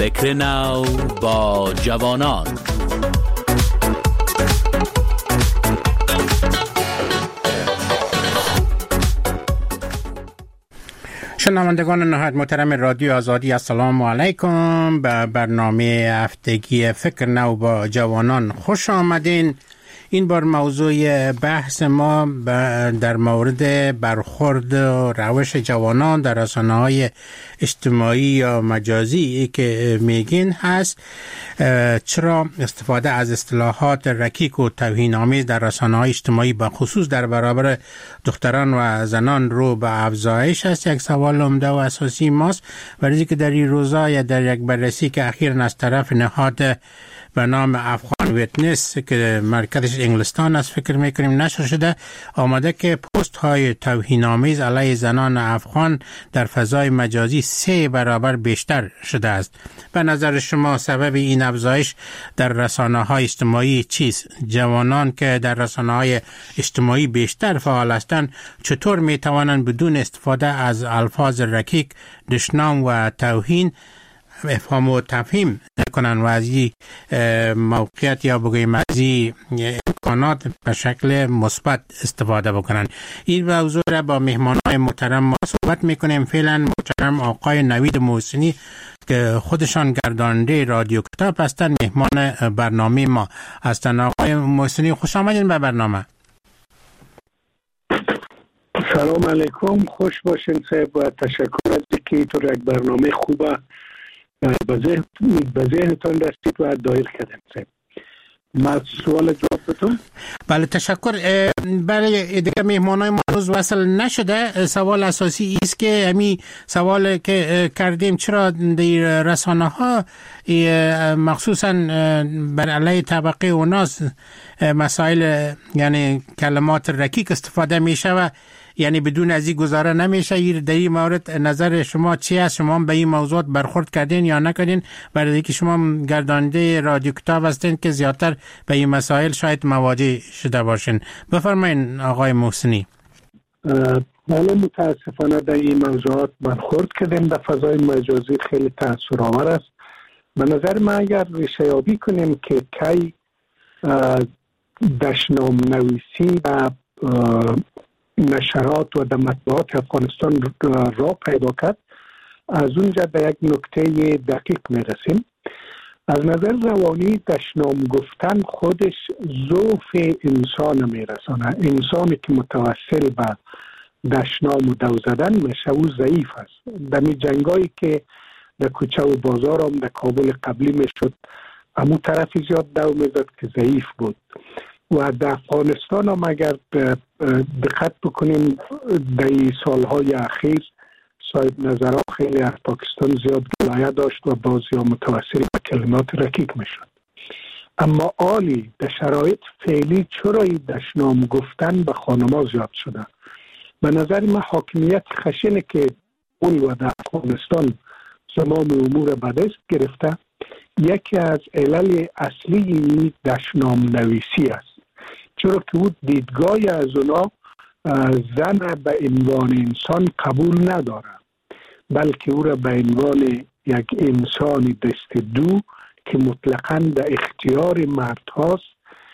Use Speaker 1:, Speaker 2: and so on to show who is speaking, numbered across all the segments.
Speaker 1: فکر نو با جوانان.
Speaker 2: شنوندگان نهایت محترم رادیو آزادی، السلام علیکم. به برنامه هفتگی فکر نو با جوانان خوش آمدین. این بار موضوع بحث ما در مورد برخورد و روش جوانان در رسانه‌های اجتماعی یا مجازی که میگین هست. چرا استفاده از اصطلاحات رکیک و توهین‌آمیز در رسانه‌های اجتماعی به خصوص در برابر دختران و زنان رو به افزایش است؟ یک سوال عمده و اساسی ماست. ولی که در این روزا یا در یک بررسی که اخیراً از طرف نهاد به نام افغان ویتنس که مرکزش انگلستان است فکر میکنیم نشر شده، آمده که پست های توهین‌آمیز علیه زنان افغان در فضای مجازی 3 برابر بیشتر شده است. به نظر شما سبب این افزایش در رسانه های اجتماعی چیست؟ جوانان که در رسانه های اجتماعی بیشتر فعال هستند چطور میتوانند بدون استفاده از الفاظ رکیک، دشنام و توهین افهام و تفهیم کنن و از این موقعیت یا بگویم از این امکانات به شکل مثبت استفاده بکنن؟ این موضوع را با مهمانان محترم ما صحبت میکنیم. فعلا محترم آقای نوید محسنی که خودشان گرداننده رادیو کتاب هستند مهمان برنامه ما هستند. آقای محسنی خوش آمدین به برنامه.
Speaker 3: سلام علیکم، خوش باشین صاحب و تشکر از اینکه تو یک برنامه خوبه به ذهنتان رسید و دایر کردیم. ما سوال جواب بتون؟
Speaker 2: بله تشکر. برای دیگه مهمانای ما روز وصل نشده، سوال اساسی است که همین سوال که کردیم چرا در رسانه ها مخصوصا بر علیه طبقه اوناس مسائل یعنی کلمات رکیک استفاده میشه و یعنی بدون از این گزاره نمیشه. در این مورد نظر شما چی است؟ شما به این موضوعات برخورد کردین یا نکردین؟ برای اینکه شما گرداننده رادیو کتاب هستین که زیادتر به این مسائل شاید مواجه شده باشین. بفرمایین آقای محسنی.
Speaker 3: بله، متاسفانه در این موضوعات برخورد کردیم. در فضای مجازی خیلی تأثیرآور است. به نظر من اگر ریشه یابی کنیم که کی دشنام نویسی و نشرات و در مطبوعات افغانستان را پیدا کرد، از اونجا به یک نکته دقیق میرسیم. از نظر روانی دشنام گفتن خودش ضعف انسان میرسانه. انسانی که متوسل به دشنام و دو زدن میشه او ضعیف است. در می جنگایی که در کوچه و بازار هم در کابل قبلی میشد امو طرفی زیاد دو میزد که ضعیف بود و در افغانستان هم اگر دقت بکنیم در سالهای اخیر صاحب نظرها خیلی از پاکستان زیاد گلایه داشت و بعضی ها متوسل به کلمات رکیک میشد. اما عالی در شرایط فعلی چرا دشنام گفتن به خانما زیاد شده؟ به نظر من حاکمیت خشنه که اون و در افغانستان زمام امور به دست گرفته. یکی از علل اصلی دشنام نویسی است، چرا که او دیدگاهی از اونا زن به عنوان انسان قبول نداره، بلکه او را به عنوان یک انسان دست دو که مطلقاً در اختیار مرد هاست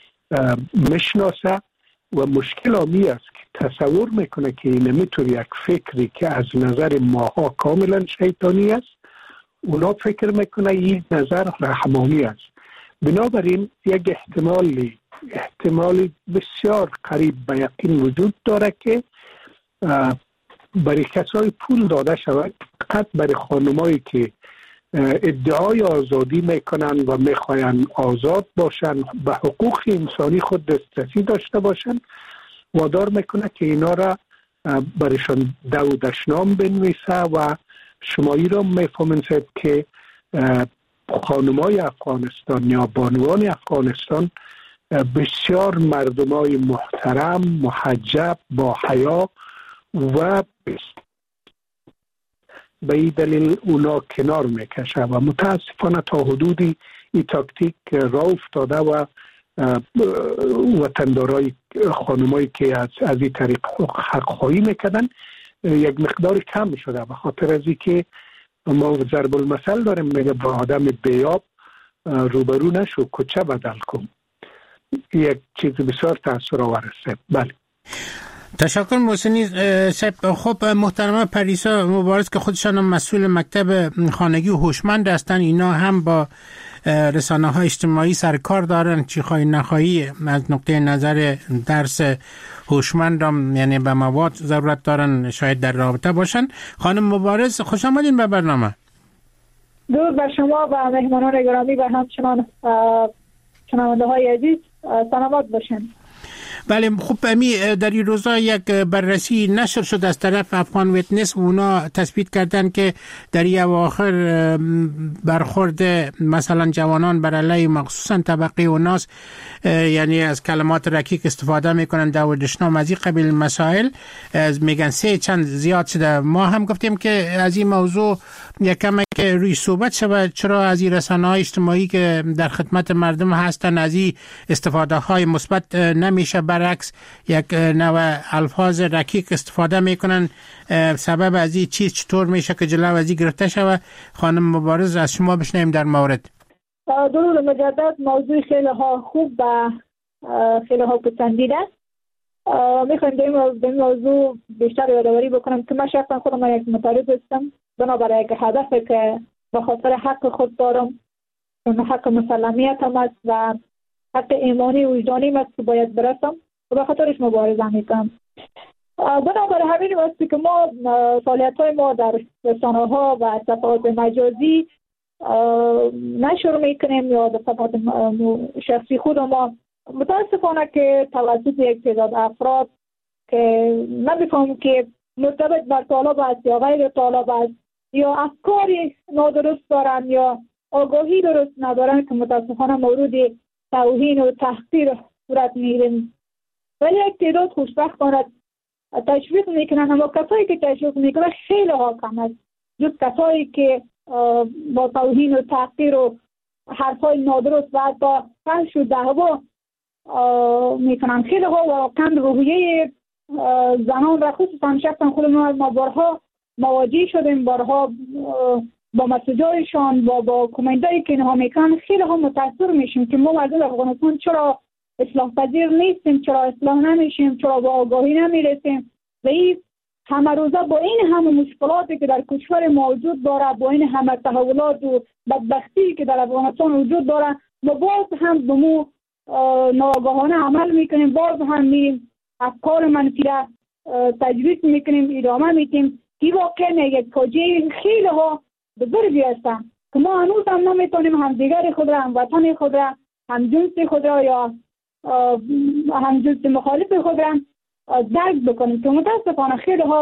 Speaker 3: میشناسه و مشکل آمی است که تصور میکنه که این میتونه یک فکری که از نظر ماها کاملا شیطانی است، اونا فکر میکنه این نظر رحمانی است. بنابراین یک احتمالی بسیار قریب به یقین وجود داره که برای کسای پول داده شود، فقط برای خانمایی که ادعای آزادی میکنن و میخواین آزاد باشن، به حقوق انسانی خود دسترسی داشته باشن، وادار میکنه که اینا را برایشان دشنام بنویسه و شمایی را میفهمین که خانمای افغانستان یا بانوان افغانستان بسیار مردمای محترم، محجب، با حیا و به این دلیل اونا کنار میکشه و متاسفانه تا حدودی این تاکتیک را افتاده و وطندارای خانمایی که از این طریق حق خواهی میکردن یک مقدار کم شده، به خاطر از اینکه ما ضرب المثل داریم، میگه با آدم بیاب روبرو نشو، کوچه بدل کن. یک چیز بسیار تاثیرآور است. بله،
Speaker 2: تشکر محسنی صاحب. خب محترمه پریسا مبارز که خودشان مسئول مکتب خانگی و هوشمند هستن، اینا هم با رسانه های اجتماعی سرکار دارن، چی خواهی نخواهی از نقطه نظر درس هوشمند هم یعنی به مواد ضرورت دارن، شاید در رابطه باشن. خانم مبارز خوش آمدین به برنامه.
Speaker 4: درود بر شما و مهمانان گرامی و همچنان شنونده های عزیز، سلامت باشین.
Speaker 2: بله، خب امی در این روزا یک بررسی نشر شد از طرف افغان ویتنس و اونا تثبیت کردن که در این اواخر برخورد مثلا جوانان بر علیه مخصوصا طبقه اوناس یعنی از کلمات رکیک استفاده میکنن، دعوادشنام از این قبیل مسائل میگن 3 چند زیاد شده. ما هم گفتیم که از این موضوع یکم که روی صحبت شود، چرا از این رسانه‌های اجتماعی که در خدمت مردم هستن از این استفاده های مثبت نمیشه، برعکس یک نوع الفاظ رکیک استفاده میکنن. سبب از این چیز چطور میشه که جلو از این گرفته شود؟ خانم مبارز از شما بشنویم در مورد.
Speaker 4: درود مجدد. موضوع خیلی ها خوب و خیلی ها پسندیده. میخوایم در این موضوع بیشتر یادآوری بکنم که من شخصا خودم یک مطالب هستم، بنابراین یک هدفی که به خاطر حق خود دارم، اون حق مسلمیت هم است و حق ایمانی و وجدانی است که باید برسم و به خاطرش مبارزه میکنم. بنابراین همین واسه که ما فعالیت های ما در رسانه ها و صفحات مجازی نشر میکنیم یا در صفحات شخصی خود ما متاسفانه که توسط یک تعداد افراد که نمیفهمم که مرتبط بر طالب است یا غیر طالب است یا افکاری نادرست دارن یا آگاهی درست ندارن که متاسفانه مورد توهین و تحقیر صورت میگیرن، ولی یک تعداد خوشبختانه تشویق میکنن. اما کسایی که تشویق میکنن خیلی ها کم است، جز کسایی که با توهین و تحقیر و حرفای نادرست و حتی فحش و دعوا میکنن. خیلی ها واقعا روحیه زنان را خصوصا شخصا خود ما بارها مواجه شدیم، بارها با مسیجایشان با کامنتایی که اینها میکنن خیلی ها متاثر میشیم که ما مردم افغانستان چرا اصلاح پذیر نیستیم، چرا اصلاح نمیشیم، چرا با آگاهی نمیرسیم. و این همه روزه با این همه مشکلاتی که در کشور موجود داره، با این همه تحولات و بدبختی که در افغانستان وجود داره، ما باز هم به مو ناآگاهانه عمل میکنیم، باز هم میریم افکار منفی را تجویز میکنیم، ادامه میدیم. این واقعا یک فاجعه خیلی ها بزرگی هستن که ما هنوز هم نمیتونیم همدیگر خود را، هموطن خود را، همجنس خود را یا همجنس مخالف خود را درک بکنیم که متاسفانه خیلی ها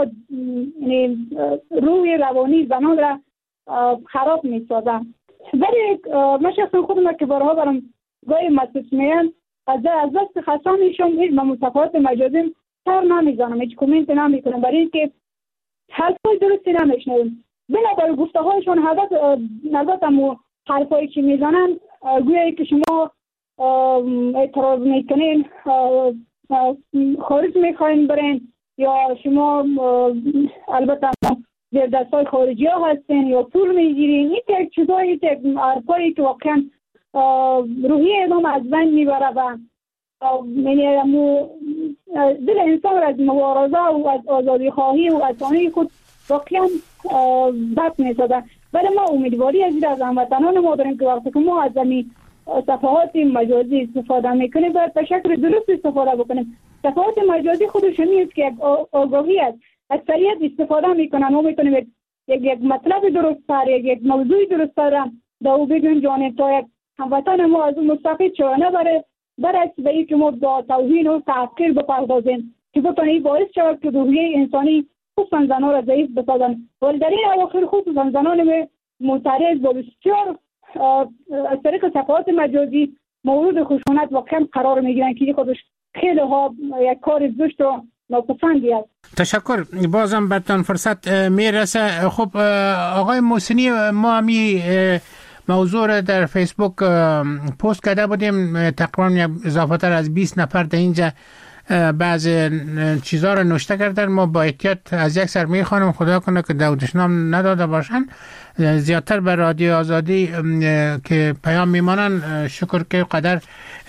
Speaker 4: روی روانی زنان را خراب میسازن. ولی من شخصا خودم که بارها برام گاهی مسیج میان از دست خسته میشم، هیچ به صفحات مجازی سر نمیزنم، هیچ کامنت نمیکنم، برای اینکه حرفای درستی نمیشنویم. بنابراین گفته هایشون البته حرفایی که میزنن گویایی که شما اعتراض میکنین، خارج میخواین برین، یا شما البته در دستای خارجی ها هستین یا پول میگیرین. این یک چیزایی، یک حرفایی که واقعا روحی ادام از بین میبره و دل انسان را از مبارزه و از آزادی خواهی و از آنی خود واقعا بد میسازه. ولی ما امیدواری از هموطنان ما داریم که وقتی که ما از زمین صفحات مجازی استفاده میکنیم باید به شکل درست استفاده بکنیم. صفحات مجازی خودش نیست که یک آگاهی است، اکثریت استفاده میکنن. ما میتونیم یک مطلب درست تر، یک موضوع درست تر دو بگنجانیم تا یک هموطن ما از اون مستفید شوه، نه برعکس به این که ما با توهین و تحقیر بپردازیم که بتونه باعث شود که روحیه انسانی خصوصا زنان را ضعیف بسازن. ولی در این اواخر خصوصا زنان معترض با بسیار از طریق صفحات مجازی مورد خشونت واقعا قرار میگیرن که خودش خیلی ها یک کار زشت و ناپسندی است.
Speaker 2: تشکر. بازم برتان فرصت میرسه. خب آقای محسنی، ما همی موضوع را در فیسبوک پست کرده بودیم، تقریبا اضافه تر از 20 نفر در اینجا بعض چیزها رو نوشته کردن. ما با احتیاط از یک سر میخوانم، خدا کنه که دودشنام نداده باشن. زیادتر به رادیو آزادی که پیام میمانن شکر که قدر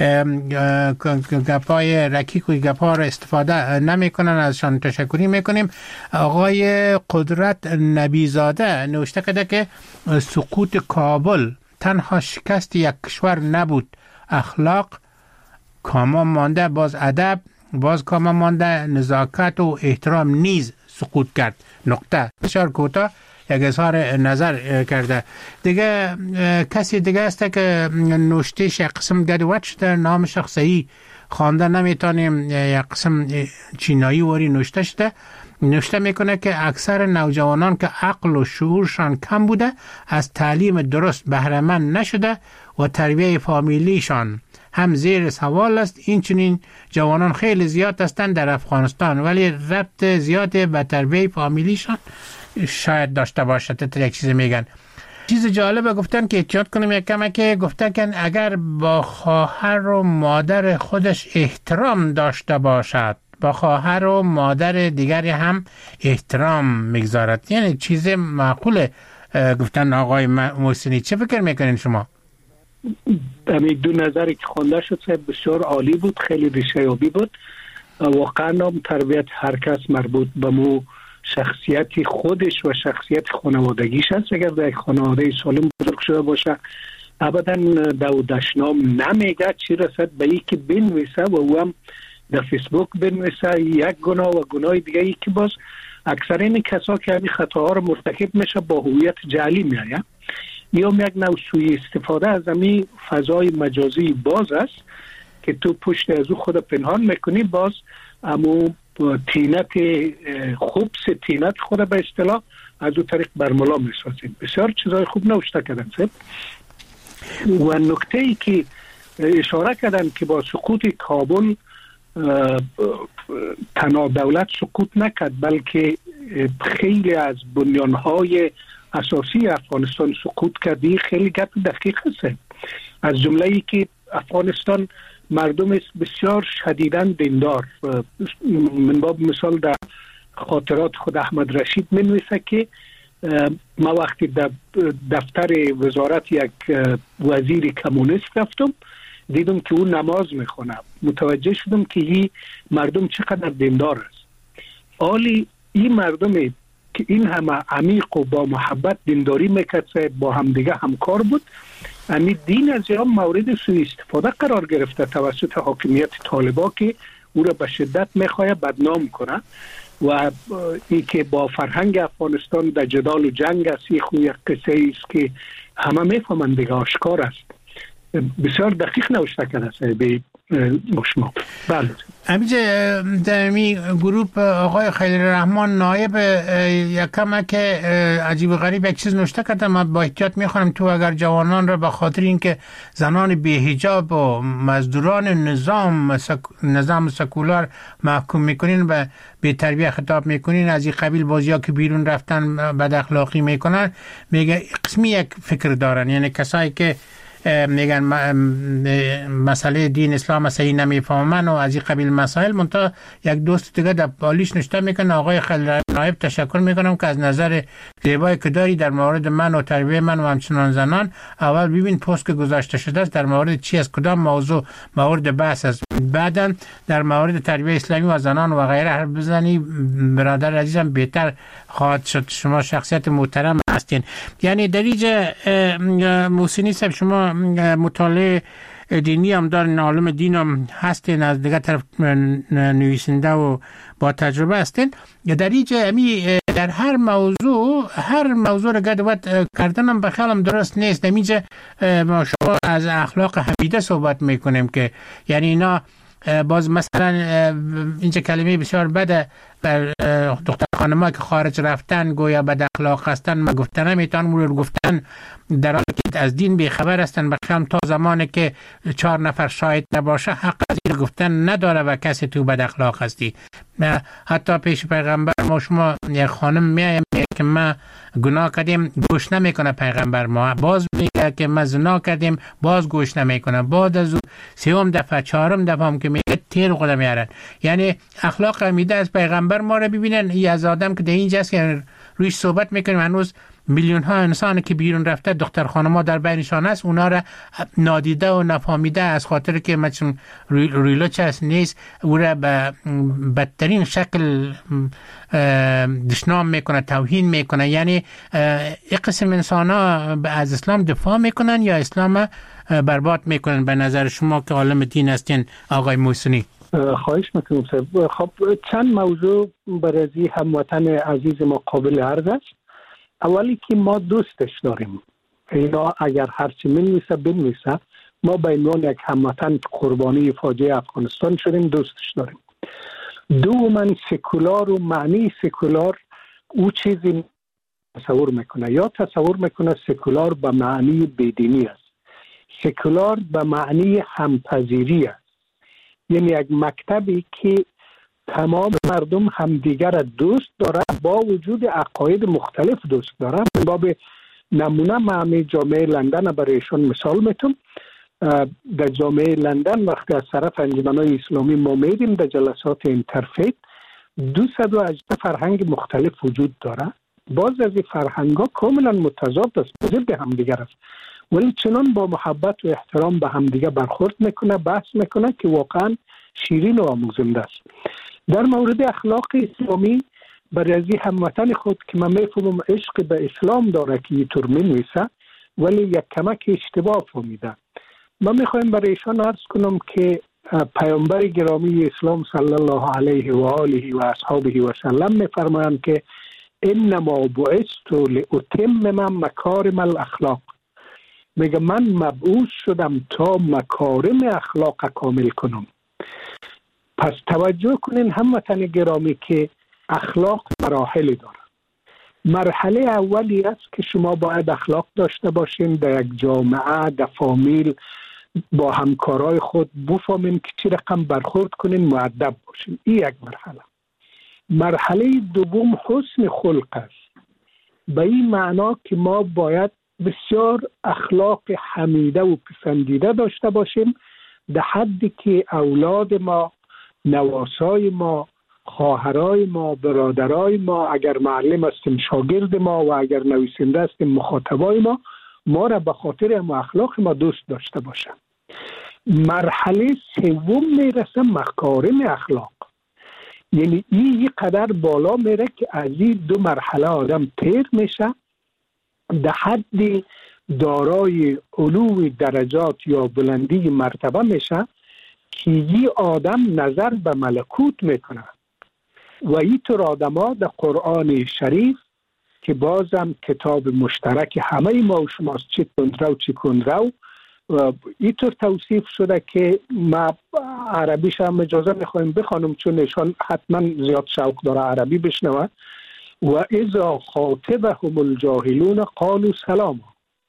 Speaker 2: گپای رکیک و گپا رو استفاده نمیکنن، ازشان تشکری میکنیم. آقای قدرت نبیزاده نوشته کرده که سقوط کابل تنها شکست یک کشور نبود، اخلاق کاما مانده، باز ادب باز کاما مانده، نزاکت و احترام نیز سقوط کرد. نقطه. بسیار کوتاه یک اظهار نظر کرده. دیگه کسی دیگه است که نوشتهش یک قسم گدوت شده، نام شخصی خوانده نمیتونیم، یک قسم چینایی وری نوشته شده. نوشته میکنه که اکثر نوجوانان که عقل و شعورشان کم بوده از تعلیم درست بهره مند نشده و تربیت فامیلیشان هم زیر سوال است. این چنین جوانان خیلی زیاد هستند در افغانستان، ولی ربط زیاد به تربیت فامیلیشان شاید داشته باشه. تا یک چیز میگن. چیز جالبه گفتن که احتیاط کنیم یک کمه، که گفتن که اگر با خواهر و مادر خودش احترام داشته باشد، با خواهر و مادر دیگری هم احترام میگذارد. یعنی چیز معقوله گفتن. آقای محسنی چه فکر میکنین شما؟
Speaker 3: همین دو نظری که خونده شد بسیار عالی بود، خیلی ریشه‌یابی بود. واقعا هم تربیت هر کس مربوط به مو شخصیت خودش و شخصیت خانوادگیش است. اگر در خانواده سالم بزرگ شده باشه ابدا دودشنام نمیگه، چی رسد به یکی بنویسه و او هم در فیسبوک بنویسه یک گناه و گناه دیگه. یکی باز اکثر این کسا که همین خطاها رو مرتکب میشه با هویت جعلی میآید، یا یک نوع سوء استفاده از همین فضای مجازی باز است که تو پشت از او خود پنهان میکنی، باز امو تینت خوبس تینت خود به اصطلاح از او طریق برملا میسازید. بسیار چیزای خوب نوشته کردن صاحب. و نکته ای که اشاره کردن که با سقوط کابل تنها دولت سقوط نکرد، بلکه خیلی از بنیانهای اساسی افغانستان سقوط کردی. خیلی گپ دقیق است. از جمله ای که افغانستان مردم است بسیار شدیداً دیندار. من باب مثال در خاطرات خود احمد رشید منویسه که ما وقتی در دفتر وزارت یک وزیر کمونیست رفتم، دیدم که اون نماز میخونه، متوجه شدم که این مردم چقدر دیندار است. حالی این مردمی که این همه عمیق و با محبت دینداری میکرد، با همدیگه همکار بود، همین دین از هم مورد سوء استفاده قرار گرفته توسط حاکمیت طالبا که او را به شدت میخواد بدنام کنه و این که با فرهنگ افغانستان در جدال و جنگ است. یک قصه است که همه میفهمند دیگه، آشکار است. بسیار دقیق نوشته کرده به شما. بله
Speaker 2: امیجه در می گروپ آقای خلیل رحمان نایب یکم که عجیب و غریب یک چیز نوشته کردم، من با احتیاط میخوانم. تو اگر جوانان را به خاطر اینکه زنان بی‌حجاب و مزدوران نظام سکولار محکوم میکنین و به تربیت خطاب میکنین، از این قبیل بازیا که بیرون رفتن بد اخلاقی میکنن، میگه قسمی یک فکر دارن. یعنی کسایی که میگن مسئله دین اسلام صحیح نمیفهمن و از این قبیل مسائل. منتها یک دوست دیگه در پالیش نوشته میکنه آقای خلیل نایب تشکر میکنم که از نظر زیبایی که داری در مورد من و تربیت من و همچنان زنان، اول ببین پست که گذاشته شده است در مورد چی است، کدام موضوع مورد بحث است، بعدا در مورد تربیت اسلامی و زنان و غیره حرف بزنی. برادر عزیزم بهتر خواهد شد. شما شخصیت محترم هستین. یعنی در اینجا محسنی صاحب شما مطالعه دینی هم دارین، عالم دین هم هستین، از دیگه طرف نویسنده و با تجربه هستین. در اینجا در هر موضوع رو گدوت کردن هم بخیالم درست نیست. در اینجا ما شما از اخلاق حمیده صحبت میکنیم که یعنی اینا باز مثلا اینجا کلمه بسیار بده بر دختر خانم‌ها که خارج رفتن گویا بد اخلاق هستن، ما گفتن نمیتونن مورد گفتن در حالی که از دین بیخبر هستن. بخیام تا زمانی که 4 نفر شاهد نباشه حق از این گفتن نداره و کسی تو بد اخلاق هستی. حتی پیش پیغمبر ما شما یک خانم میایم که ما گناه کردیم گوش نمیکنه پیغمبر ما، باز میگه که ما زنا کردیم باز گوش نمیکنه، بعد از او سوم دفعه چهارم دفعه هم که میگه تیر خود میارن. یعنی اخلاق حمیده از پیغمبر ما رو ببینن. این از آدم که در اینجاست که رویش صحبت میکنیم، هنوز میلیون ها انسان که بیرون رفته دختر خانما در بینشان است، اونا را نادیده و نفهمیده از خاطر که مثلا ریلوچ است نیست، او را به بدترین شکل دشنام میکنه، توهین میکنه. یعنی یک قسم انسان ها از اسلام دفاع میکنن یا اسلام برباد میکنن به نظر شما که عالم دین هستین آقای محسنی؟
Speaker 3: خواهش میکنم. خب چند موضوع برای هموطن عزیز ما قابل عرض است. اولی که ما دوستش داریم، اینا اگر هرچی بنویسه ما به عنوان یک هموطن قربانی فاجعه افغانستان شدیم دوستش داریم. دوما سکولار و معنی سکولار او چیزی تصور میکنه، یا تصور میکنه سکولار به معنی بیدینی است، سکولار به معنی همپذیری است. یعنی یک مکتبی که تمام مردم همدیگر را دوست داره با وجود عقاید مختلف دوست داره. باب نمونه ما همه جامعه لندن برایشون مثال میتونم. در جامعه لندن وقتی از طرف انجمنهای اسلامی ما میدیم در جلسات اینترفیت 218 فرهنگ مختلف وجود داره. باز از این فرهنگ ها کاملا متضاد است، ضد همدیگر است، ولی چنان با محبت و احترام به همدیگر برخورد میکنه، بحث میکنه که واقعا شیرین و آموزنده است. در مورد اخلاق اسلامی برای هموطن خود که من میفهمم عشق به اسلام داره که اینطور می‌نویسه، ولی یک کمک اشتباه فهمیده. من میخوایم برای ایشان عرض کنم که پیامبر گرامی اسلام صلی الله علیه و آله و اصحابه و سلم میفرمایند که انما بعثت لاتمم مکارم الاخلاق. میگه من مبعوث شدم تا مکارم اخلاق کامل کنم. پس توجه کنین هموطن گرامی که اخلاق مراحل داره. مرحله اولی است که شما باید اخلاق داشته باشین در یک جامعه، در فامیل، با همکارای خود بفهمین که چی رقم برخورد کنین، مؤدب باشین. این یک مرحله. مرحله دوم حسن خلق است. به این معنا که ما باید بسیار اخلاق حمیده و پسندیده داشته باشیم، در حدی که اولاد ما، نواسای ما، خواهرای ما، برادرای ما، اگر معلم هستیم شاگرد ما و اگر نویسنده هستیم مخاطبای ما را به خاطر ما اخلاق ما دوست داشته باشن. مرحله سوم میرسه مکارم اخلاق. یعنی این قدر بالا میره که از این دو مرحله آدم تیر میشه، در حد دارای علو درجات یا بلندی مرتبه میشه که این آدم نظر به ملکوت میکنه. و اینطور آدم ها در قرآن شریف که بازم کتاب مشترک همه ما و شماست، چی تندرو چی کندرو، اینطور توصیف شده که ما عربیش هم اجازه میخوایم بخوانم چون ایشان حتما زیاد شوق داره عربی بشنوه. و اذا خاطبهم الجاهلون قالوا سلاما.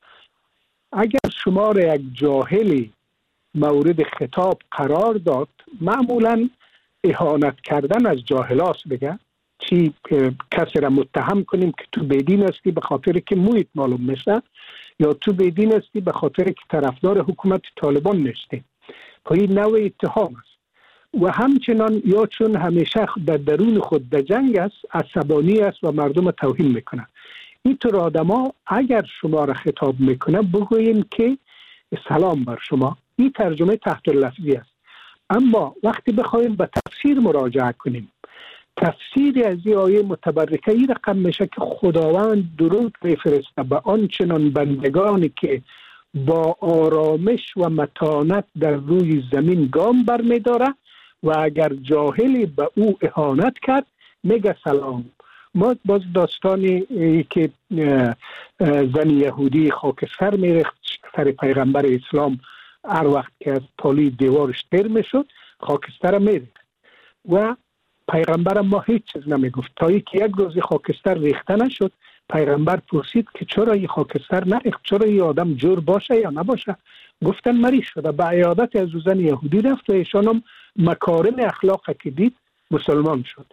Speaker 3: اگر شما را یک جاهلی مورد خطاب قرار داد، معمولا اهانت کردن از جاهلاست بگه، چی کسی را متهم کنیم که تو بیدین هستی به خاطر که مویت معلوم میشه، یا تو بیدین هستی به خاطر که طرفدار حکومت طالبان نیستی. این نوع اتهام است. و همچنان یا چون همیشه در درون خود در جنگ است، عصبانی است و مردم توهین میکنه. اینطور آدما اگر شما را خطاب میکنه بگوین که سلام بر شما. این ترجمه تحت لفظی است. اما وقتی بخوایم به تفسیر مراجعه کنیم، تفسیر از این آیه متبرکه این رقم میشه که خداوند درود میفرسته به آنچنان بندگانی که با آرامش و متانت در روی زمین گام برمیداره و اگر جاهلی به او اهانت کرد میگه سلام. ما باز داستانی که زن یهودی خاکستر میریخت سر پیغمبر اسلام، هر وقت که از پالی دیوارش تیر میشد خاکستر میریخت و پیغمبر ما هیچ چیز نمیگفت تا اینکه یک روز خاکستر ریخته نشد. پیغمبر پرسید که چرا این خاکستر نریخت، چرا این آدم جور باشه یا نباشه؟ گفتن مریض شده. به عیادت از زن یهودی رفت و ایشان هم مکارم اخلاق که دید مسلمان شد.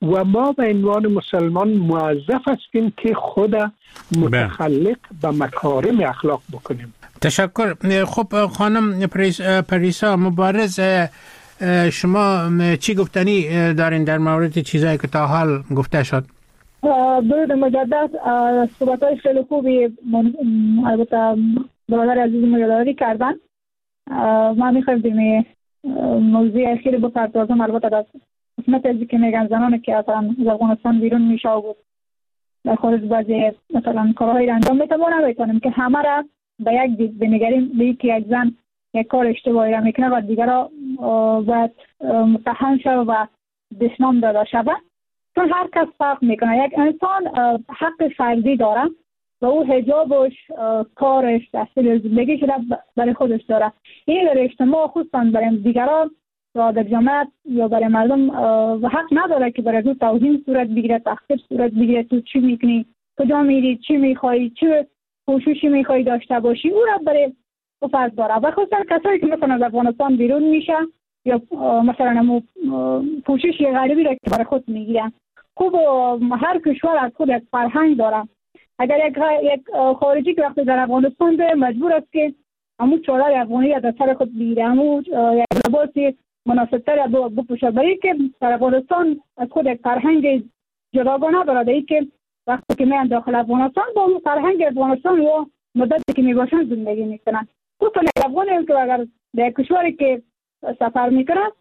Speaker 3: و ما به عنوان مسلمان موظف هستیم که خود متخلق به مکارم اخلاق بکنیم.
Speaker 2: تشکر. خب خانم پریسا مبارز، شما چی گفتنی دارین در مورد چیزایی که تا حال گفته شد؟
Speaker 4: درود مجدد. صحبت‌های خیلی خوبی البته برادر عزیزم یادآوری کردن. ما می‌خوایم به موضوع اخیر بپردازم. البته در قسمت از که میگن زنانی که از افغانستان بیرون میشه و در خارج بعضی مثلا کارهایی را انجام میده، ما نمیتونیم که همه را به یک دید بنگریم، به که یک زن یک کار اشتباهی را میکنه و دیگرها باید متهم شود و دشنام داده شود، چون هر کس فرق میکنه. یک انسان حق فردی داره و او حجابش، کارش، تحصیل زندگیش را برای خودش داره. این در اجتماع خصوصا برای دیگران یا در جامعه یا برای مردم و حق نداره که برای تو توهین صورت بگیره، تحقیر صورت بگیره. تو چی میکنی، کجا میری، چی میخوای، چه کوششی میخوای داشته باشی، او را برای فرض داره. و خصوصا کسایی که مثلا از افغانستان بیرون میشه یا مثلا کوشش غریبی را که برای خود میگیرن. خوب هر کشور از خود یک فرهنگ داره. اگر یک خارجی که وقتی در افغانستان به مجبور است که همون چادر افغانی از سر خود بگیره، همون یک لباسی مناسب‌تر بپوشه، برای که در افغانستان از خود یک فرهنگ جداگانه داره. ای که وقتی که میان داخل افغانستان با فرهنگ افغانستان و مدتی که میباشن زندگی میکنن. خصوصا افغانی که اگر در کشوری که سفر میکنن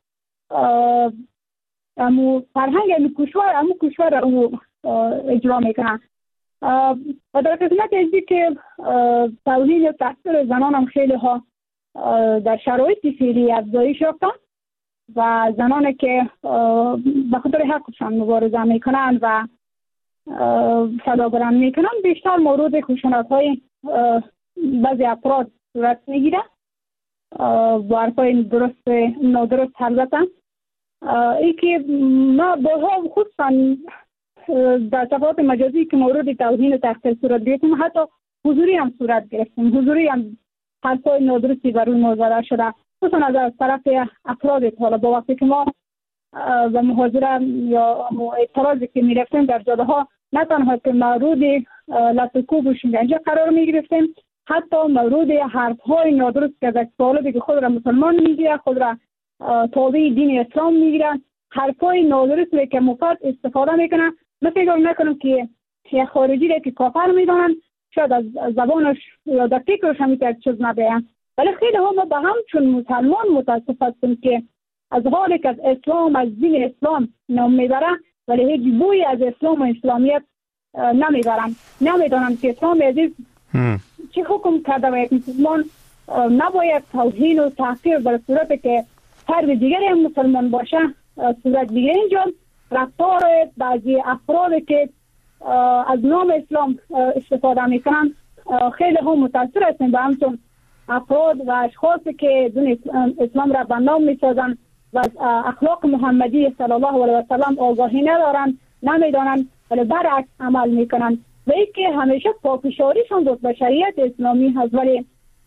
Speaker 4: همون فرهنگ همون کشور رو اجرا میکنن. و در قسمت ازی که توهین و تحقیر زنان هم خیلی ها در شرایط فعلی افزایش یافتن و زنانی که به خاطر حقشان مبارزه میکنن و صدا میکنن بیشتر مورد خشونت‌های بعضی افراد صورت میگیره و حرفای نادرست البته. ای که ما باها خصوصا در صفحات مجازی که مورد توهین و تحقیر صورت گرفتیم، حتی حضوری هم صورت گرفتیم، حضوری هم حرفای نادرستی بر روی موضوع شده، خصوصا از طرف افراد طالب. وقتی که ما و محاضره یا اعتراضی که میرفتیم در جاده ها، نه تنها که مورد لطکوب و شکنجه قرار میگرفتیم، حتی مورد حرفهای نادرست که از طالبی که خود را مسلمان میگیره، خود را تابع دین اسلام میگیرن، حرفای نادرستی که مفرد استفاده میکنن. من فکر نکنم که یک خارجی را که کافر میدانن شاید از زبانش یا در فکرش هم یک چیز نبیان، ولی خیلی ها ما به هم چون مسلمان متاسف هستیم که از حالی که از اسلام، از دین اسلام نام میبرن ولی هیچ بوی از اسلام و اسلامیت نمیبرن. نمیدانم که اسلام عزیز چه حکم کرده و یک مسلمان نباید توهین و تحقیر بر صورت که فرد دیگری هم مسلمان باشه صورت بگیره. اینجا رفتار بعضی افراد که از نام اسلام استفاده میکنن خیلی هم متاثر هستیم به همچون افراد و اشخاصی که دین اسلام را به نام میسازن و از اخلاق محمدی صلی الله علیه و سلم آگاهی ندارن، نمیدانن ولی برعکس عمل میکنن و ای که همیشه پافشاریشون بود به شریعت اسلامی هست. ولی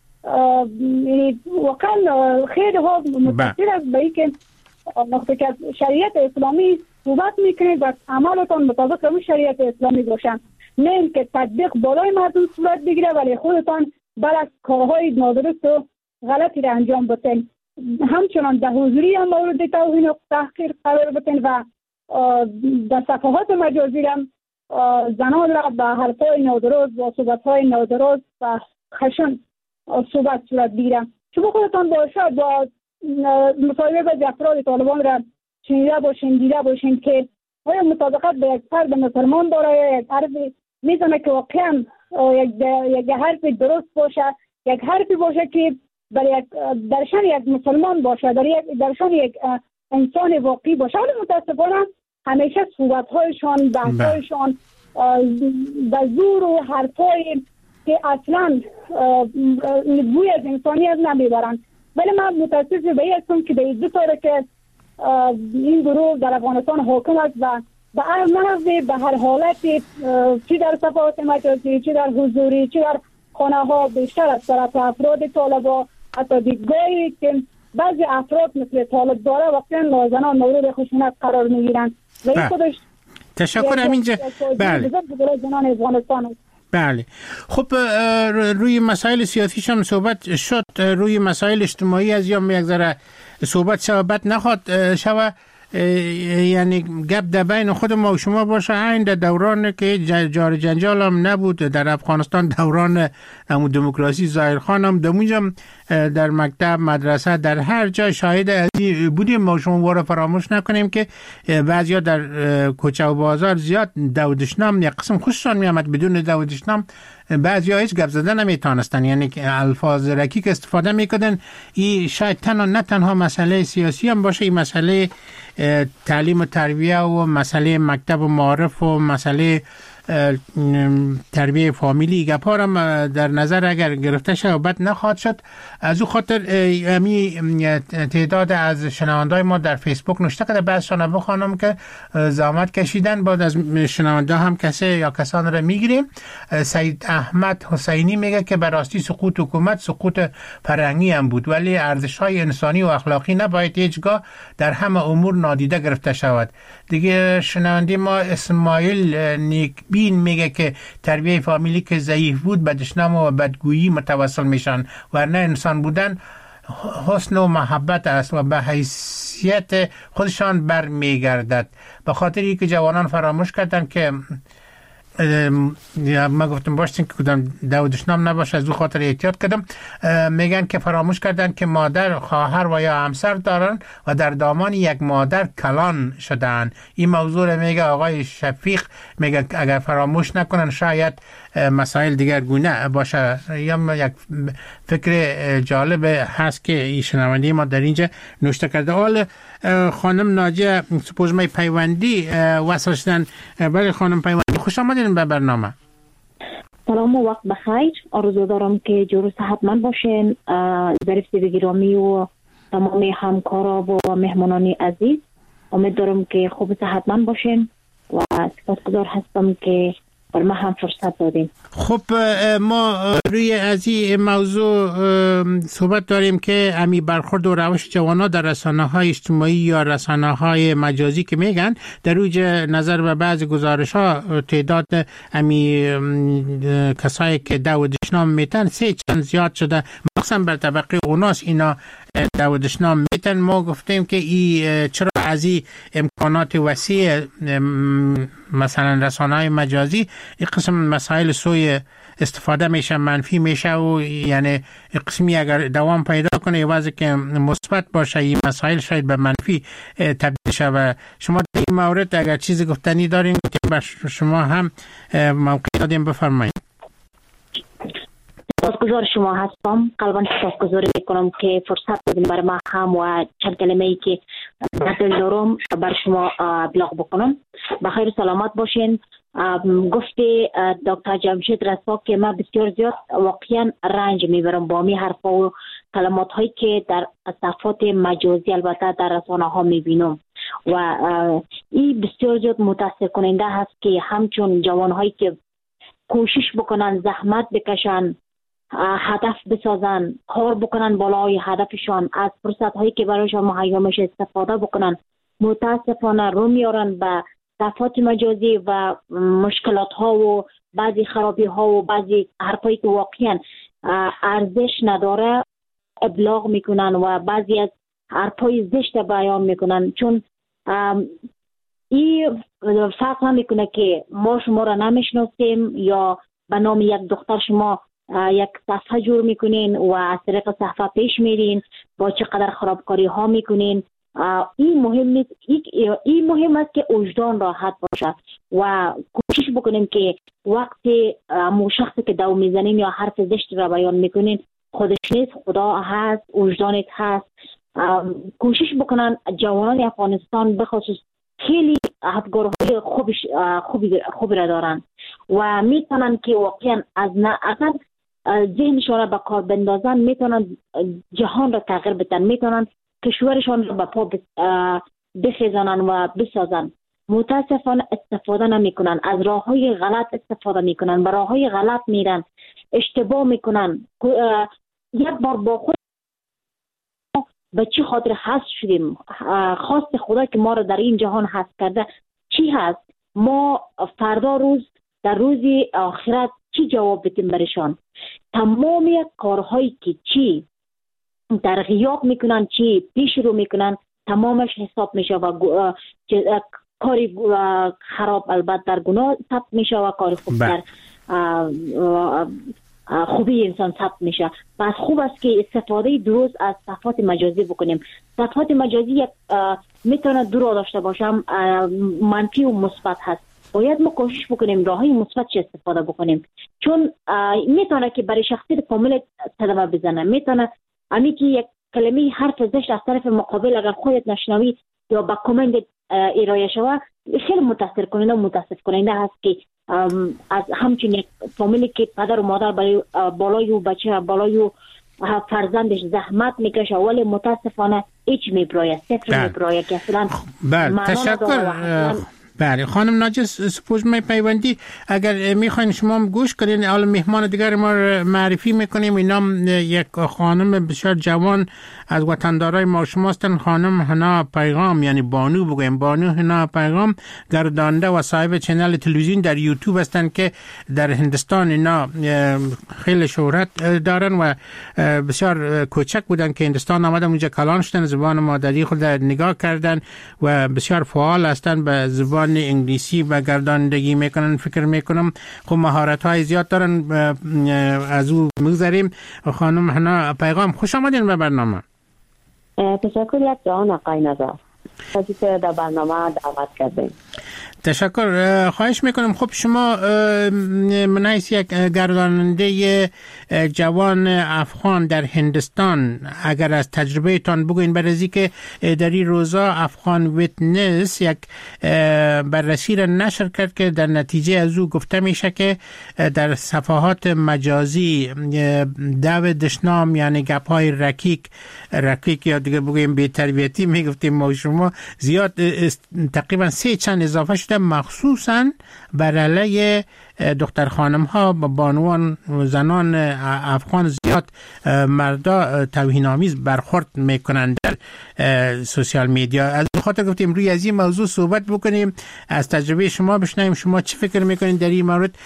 Speaker 4: واقعا خیلی ها متاثر است به ای که وقتی که شریعت اسلامی صحبت میکنید و عملتان مطابق همون شریعت اسلامی باشن، نه اینکه تطبیق بالای مردم صورت بگیره ولی خودتان برعکس کارهای نادرست و غلطی را انجام بدین. همچنان در حضوری هم مورد توهین و تحقیر قرار بدین و در صفحات مجازی هم زنان را به حرفهای نادرست و صحبتهای نادرست و خشن صحبت صورت بگیره. شما خودتان باشد با مصاحبه با افراد طالبان را شنیده باشین، دیده باشین که آیا مطابقت به یک فرد مسلمان داره، یک حرفی میزنه که واقعا یک حرف درست باشه، یک حرفی باشه که درشان یک مسلمان باشه، درشان یک انسان واقعی باشه. ولی متاسفانه همیشه صحبت‌هایشان، بحث‌هایشان به زور و حرف‌های که اصلا بوی از انسانیت نمیبرن. ولی من متاسف به این هستم که به دو طوره که این گروه در افغانستان حاکم است و به هر حالتی چی در صفحات مجازی، چی در حضوری، چی در خانه ها بیشتر از طرف افراد طالبا، حتی دیدگاهی که بعضی افراد مثل طالب داره واقعا زنان مورد خشونت قرار میگیرن و این خودش
Speaker 2: تشکر. همینجا بله
Speaker 4: زنان افغانستان است.
Speaker 2: بله. خب روی مسائل سیاسیشان صحبت شد، روی مسائل اجتماعی از یا یک ذره صحبت نخواد شوه، یعنی گپ در بین خود ما و شما باشه. این در دوران که جار جنجال هم نبود در افغانستان، دوران دموکراسی ظاهرخان هم دمونجا در مکتب مدرسه در هر جای شاهد ازی بودیم. ما شما واره فراموش نکنیم که بعضیا در کوچه و بازار زیاد دودشنام یک قسم خوششان میامد، بدون دودشنام بعضیا هیچ گپ زدن نمیتونستن، یعنی الفاظ رکیک استفاده میکردن. این شاید نه تنها مسئله سیاسی هم باشه، این مسئله تعلیم و تربیه و مسئله مکتب و معارف و مسئله تربیه فامیلی گپا هم در نظر اگر گرفته شد و بد نخواهد شد. از او خاطر تعداد از شنوندای ما در فیسبوک نوشته که بعضشان بخوانم که زحمت کشیدن، بعد از شنونده هم کسی یا کسان را میگیریم. سید احمد حسینی میگه که براستی سقوط حکومت سقوط فرهنگی هم بود، ولی ارزش‌های انسانی و اخلاقی نباید هیچگاه در همه امور نادیده گرفته شود. دیگه شنونده ما اسماعیل نیکبین میگه که تربیه فامیلی که ضعیف بود بدشنام و بدگویی متوسل میشن، ورنه انسان بودن حسن و محبت است و به حیثیت خودشان برمیگردد. به خاطری که جوانان فراموش کردن که ما گفتم باشین که کدام دودشنام نباشه، از او خاطر احتیاط کردم. میگن که فراموش کردن که مادر خواهر و یا همسر دارن و در دامان یک مادر کلان شدن. این موضوع میگه آقای شفیق، میگه اگر فراموش نکنن شاید مسائل دیگر گونه باشه. یا یک فکر جالب هست که این شنونده ما در اینجا نوشته کرده. حال خانم ناجیه سپوزمای پیوندی وصل شدن. بله خانم پیوندی، خوش آمدین به برنامه.
Speaker 5: سلام و وقت بخیر. آرزو دارم که جور صحتمند باشین. ظریف گرامی و تمام همکارا و مهمانان عزیز، امید دارم که خوب صحتمند باشین و سپاسگزار هستم که بر ما هم فرصت دادیم.
Speaker 2: خب ما روی از این موضوع صحبت داریم که امی برخورد و روش جوانا در رسانه‌های اجتماعی یا رسانه‌های مجازی که میگن در اوج نظر به بعض گزارش‌ها تعداد امی کسایی که دودشنام میتن سه چند زیاد شده، مخصوصا بر طبقه اوناس اینا دودشنام میتن. ما گفتیم که چرا از این امکانات وسیع مثلا رسانه‌های مجازی این قسم مسائل سوی استفاده میشه، منفی میشه و یعنی قسمی اگر دوام پیدا کنه یه وضع که مثبت باشه این مسائل شاید به منفی تبدیل شه. و شما در این مورد اگر چیزی گفتنی دارین که به شما هم موقع دادیم بفرمایید.
Speaker 5: سپاسگزار شما هستم، قلباً سپاسگزاری میکنم که فرصت دادیم بر ما هم و چند کلمه ای که دل دارم بر شما ابلاغ بکنم. بخیر و سلامت باشین. گفته دکتر جمشید رسا که من بسیار زیاد واقعا رنج میبرم با می حرفا و کلمات هایی که در صفحات مجازی البته در رسانه ها میبینم و این بسیار زیاد متاسف کننده هست که همچون جوان هایی که کوشش بکنن، زحمت بکشن، هدف بسازن، کار بکنن بالای هدفشان، از فرصت هایی که برایشان مهیا میشه استفاده بکنن، متاسفانه رو میارن به صفحات مجازی و مشکلات ها و بعضی خرابی ها و بعضی حرفایی که واقعا ارزش نداره ابلاغ میکنن و بعضی از حرفای زشت بیان میکنن. چون این فرق نمیکنه که ما شما را نمیشناسیم یا به نام یک دختر شما یک صفحه جور میکنین و از طریق صفحه پیش میرین، با چقدر خرابکاری ها میکنین. این مهم نیست. این مهم است که وجدان راحت باشه و کوشش بکنیم که وقتی مو شخصی که دو میزنیم یا حرف زشت را بیان میکنین خودش نیست، خدا هست، وجدانت هست. کوشش بکنن جوانان افغانستان بخصوص خیلی افکارهای خوبی را دارن و میتونن که واقعا اگر ذهنشان را به کار بندازن میتونن جهان را تغییر بدن، میتونن کشورشان را به پا بخیزانن و بسازن. متاسفانه استفاده نمیکنن، از راههای غلط استفاده میکنن، به راههای غلط میرن، اشتباه میکنن. یک بار با خود به چی خاطر هست شدیم؟ خواست خدا که ما را در این جهان هست کرده چی هست، ما فردا روز در روز آخرت چی جواب بدیم برشان. تمام کارهایی که چی در غیاب میکنن، چی پیش رو میکنن، تمامش حساب میشه و کاری خراب البته در گناه ثبت میشه و کاری خوب در خوبی انسان ثبت میشه. پس خوب است که استفاده درست از صفحات مجازی بکنیم. صفحات مجازی یک میتونه دو راه داشته باشم، منفی و مثبت هست. باید ما کوشش بکنیم راههای مثبت استفاده بکنیم، چون میتونه که برای شخصیت کامل صدمه بزنه. میتونه امی که یک کلمه حرف زشت از طرف مقابل اگر خودت نشنوی یا با کامنت ارائه شود، خیلی متاثر کننده و متاسف کننده هست که از همچنین یک فامیلی که پدر و مادر برای بالای و بچه بالای و فرزندش زحمت میکشه ولی متاسفانه هیچ میبرایه، صفر میبرایه که اصلا
Speaker 2: تشکر. بله خانم ناجس سپوز می پیوندی اگر میخواین شما گوش کنین، حالا مهمان دیگر ما معرفی میکنیم. اینا یک خانم بسیار جوان از وطندارای ما شماستن، خانم حنا پیغام، یعنی بانو بگویم، بانو حنا پیغام، گرداننده و صاحب چنل تلویزیون در یوتیوب هستن که در هندستان اینا خیلی شهرت دارن و بسیار کوچک بودن که هندستان آمدن اونجا کلان شدن، زبان مادری خود نگاه کردن و بسیار فعال هستن به زبان انگلیسی و گردانندگی میکنن. فکر میکنم خب مهارت های زیاد دارن. از او میگذاریم. خانم حنا پیغام خوش آمدین به برنامه.
Speaker 6: تشکر یک جان آقای نظر که در برنامه دعوت کردین.
Speaker 2: تشکر. خواهش میکنم. خب شما من حیث یک گرداننده جوان افغان در هندستان اگر از تجربه تان بگوین، برای که در این روزا افغان ویتنس یک بررسی را نشر کرد که در نتیجه از او گفته میشه که در صفحات مجازی دو دشنام، یعنی گپ های رکیک یا دیگه بگویم بی تربیتی میگفتیم ما شما، زیاد تقریبا 3 چند اضافه شده، مخصوصا بر علیه دختر خانم ها و بانوان و زنان افغان زیاد مردا توهین آمیز برخورد میکنند در سوشال میدیا. از خاطر گفتیم روی از این موضوع صحبت بکنیم، از تجربه شما بشنویم. شما چی فکر میکنید در این مورد؟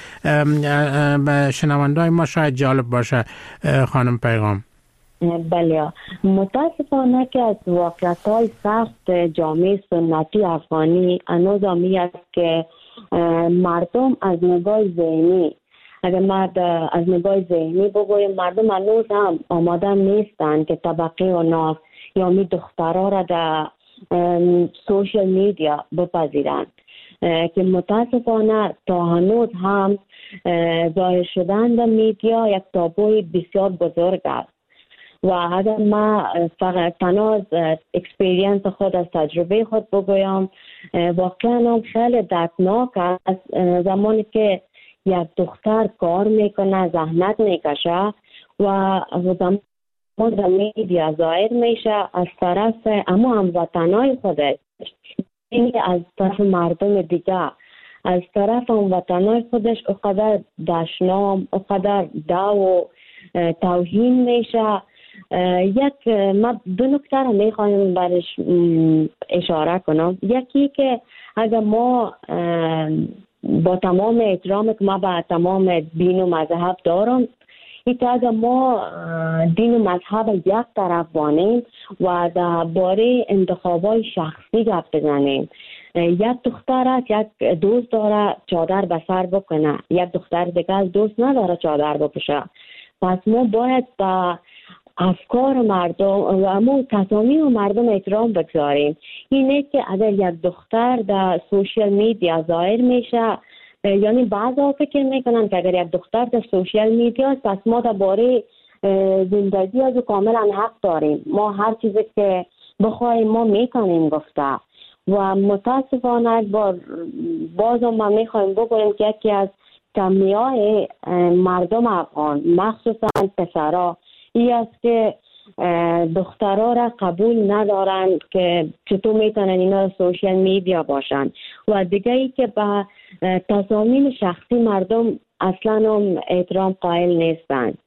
Speaker 2: به شنونده‌های ما شاید جالب باشه. خانم پیغام.
Speaker 6: بله، متاسفانه که از واقعیت‌های سخت جامعه سنتی افغانی هنوز همی است که مردم از نگاه ذهنی، اگر مرد از نگاه ذهنی بگویم، مردم هنوز هم آماده نیستند که طبقه و ناف یا می دخترها را در سوشل میدیا بپذیرند، که متاسفانه تا هنوز هم ظاهر شدن در میدیا یک تابوی بسیار بزرگ است. و اگر ما فقط تنها از اکسپریانس خود، از تجربه خود بگویم، واقعا هم خیلی دردناک است زمانی که یک دختر کار میکنه، زحمت میکشه و زمان در میدیا ظاهر میشه از طرف اما هموطنای خودش، یعنی از طرف مردم دیگه، از طرف هموطنای خودش اقدر دشنام، اقدر دو توهین میشه. ما 2 نکته را میخوایم برش اشاره کنم. یکی که اگر ما با تمام احترام که ما با تمام دین و مذهب دارم، اگر ما دین و مذهب یک طرف بانیم و درباره انتخابای شخصی گپ بزنیم، یک دختر یک دوست داره چادر به سر بکنه، یک دختر دیگه دوست نداره چادر بپوشه. پس ما باید با افکار مردم و اما تصامیم مردم احترام بگذاریم. اینه که اگر یک دختر در سوشیل میدیا ظاهر میشه، یعنی بعضا فکر میکنن که اگر یک دختر در سوشیل میدیا است، پس ما درباره زندگی از کاملا حق داریم، ما هر چیزی که بخوایم ما میکنیم گفته. و متاسفانه بازم ما میخوایم بگویم که یکی از کمیای مردم افغان، مخصوصا پسرها، این است که دخترها را قبول ندارند که چطور میتونن اینا سوشیل میدیا باشن. و دیگه ای که به تصامیم شخصی مردم اصلا هم احترام قائل نیستند.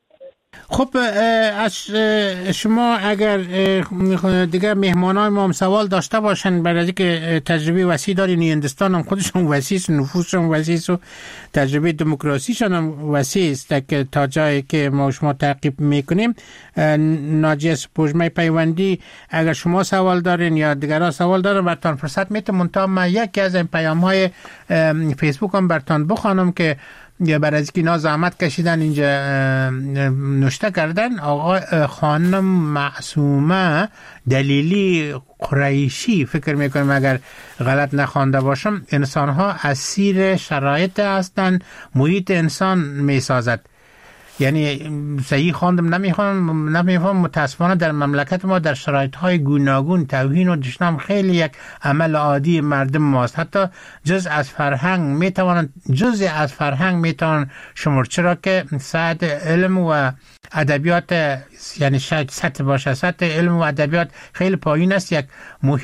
Speaker 2: خب از شما اگر دیگه مهمانای ما هم سوال داشته باشن، برای اینکه تجربه وسیع دارین، هندوستان هم خودشون وسیع است، نفوسشون وسیع است و تجربه دموکراسیشون هم وسیع است که تا جایی که ما شما تعقیب میکنیم. ناجیه سپوږمۍ پیوندی، اگر شما سوال دارین یا دیگران سوال دارن براتون فرصت میتونم. منتها من یکی از این پیام های فیسبوک هم براتون بخوانم که برای از که اینا زحمت کشیدن اینجا نوشته کردن. آقا خانم معصومه دلیلی قریشی، فکر میکنم اگر غلط نخوانده باشم، انسان ها اسیر شرایط هستند، محیط انسان میسازد. یعنی صحیح خواندم نمیفهم. متاسفانه در مملکت ما در شرایط های گوناگون توهین و دشنام خیلی یک عمل عادی مردم ماست. حتی جزء از فرهنگ میتوان شمرد، چرا که سطح علم و ادبیات، یعنی شاید سطح علم و ادبیات خیلی پایین است. یک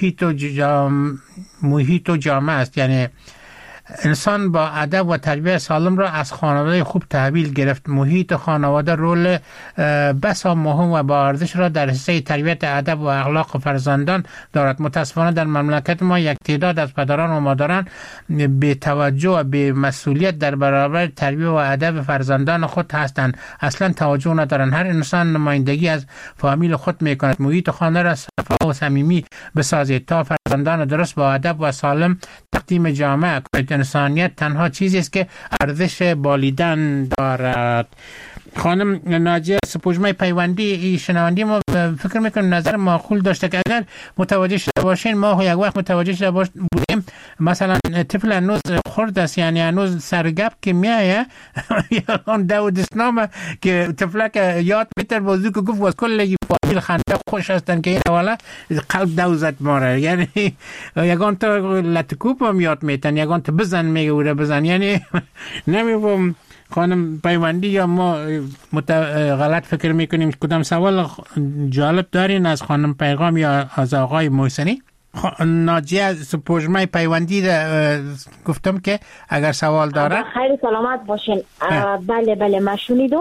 Speaker 2: محیط و جامعه است. یعنی انسان با ادب و تربیت سالم را از خانواده خوب تحویل گرفت. محیط خانواده رول بسا مهم و با ارزش را در حصه تربیت ادب و اخلاق فرزندان دارد. متاسفانه در مملکت ما یک تعداد از پدران و مادران بی توجه و بی مسئولیت در برابر تربیت و ادب فرزندان خود هستند، اصلا توجه ندارند. هر انسان نمایندگی از فامیل خود میکند. محیط خانه را صفا و صمیمی بسازید تا فرزندان درست با ادب و سالم تقدیم جامعه کنید. انسانیت تنها چیزی است که ارزش بالیدن دارد. خانم ناجیه سپوږمۍ پیوندی، شنوندی ما فکر میکنم نظر معقول داشته که اگر متوجه شده باشین، ما یک وقت متوجه شده بودیم مثلا طفل هنوز خرد است، یعنی هنوز سرگپ که میایه اون داود اسلام که طفله که یاد بیتر بازو که گفت واز کلگی فامیل خنده خوش هستن که این والا قلب دوزت ماره. یعنی یگان تا لطکوب هم یاد میتن، یگان تا بزن میگه او را بزن. یعنی نمیفهم خانم پیوندی یا ما غلط فکر میکنیم. کدام سوال جالب دارین از خانم پیغام یا از آقای محسنی؟ ناجیه سپوږمۍ پیوندی گفتم که اگر سوال داره.
Speaker 5: خیلی سلامت باشین. بله من شنیدم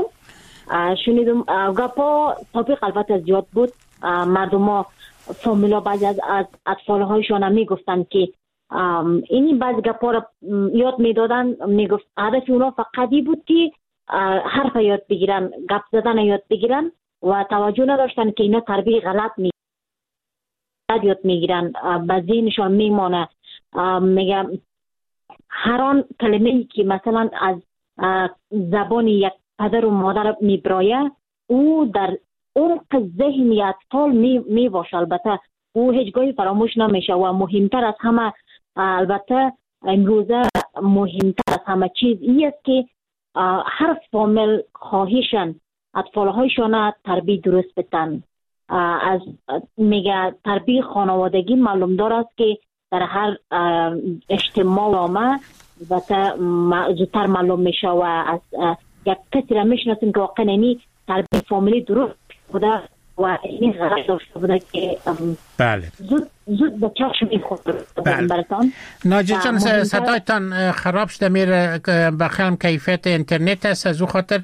Speaker 5: گپا تاپیق البته زیاد بود. مردم ها فامیلا بعضی از اطفال هایشان هم میگفتن که اینی بعض گپا را یاد میدادن، میگفت هدف اونا فقط بود که حرف یاد بگیرن، گپ زدن یاد بگیرن و توجه نداشتن که اینا تربیت غلط یاد میگیرن، به ذهنشان میمانه. میگم هر آن کلمه ای که مثلا از زبان یک پدر و مادر میبرایه او در عمق ذهن اطفال میباشه. البته او هیچگاهی فراموش نمیشه و مهمتر از همه، البته امروزه مهمتر از همه چیز این است که هر فامیل خواهیشن اطفالهایشان تربیت درست بدن. از میگه تربیت خانوادگی معلوم دار است که در هر اجتماع رامه زودتر معلوم میشه و از یک کسی را میشناسیم که واقعا اینی تربیت فامیلی درست بوده و اینی غلط داشته بوده که
Speaker 2: بله
Speaker 5: زود به چشم میخورد.
Speaker 2: بله. ناجیه جان صدایتان خراب شده میره، بخیرم کیفیت اینترنت است، از او خاطر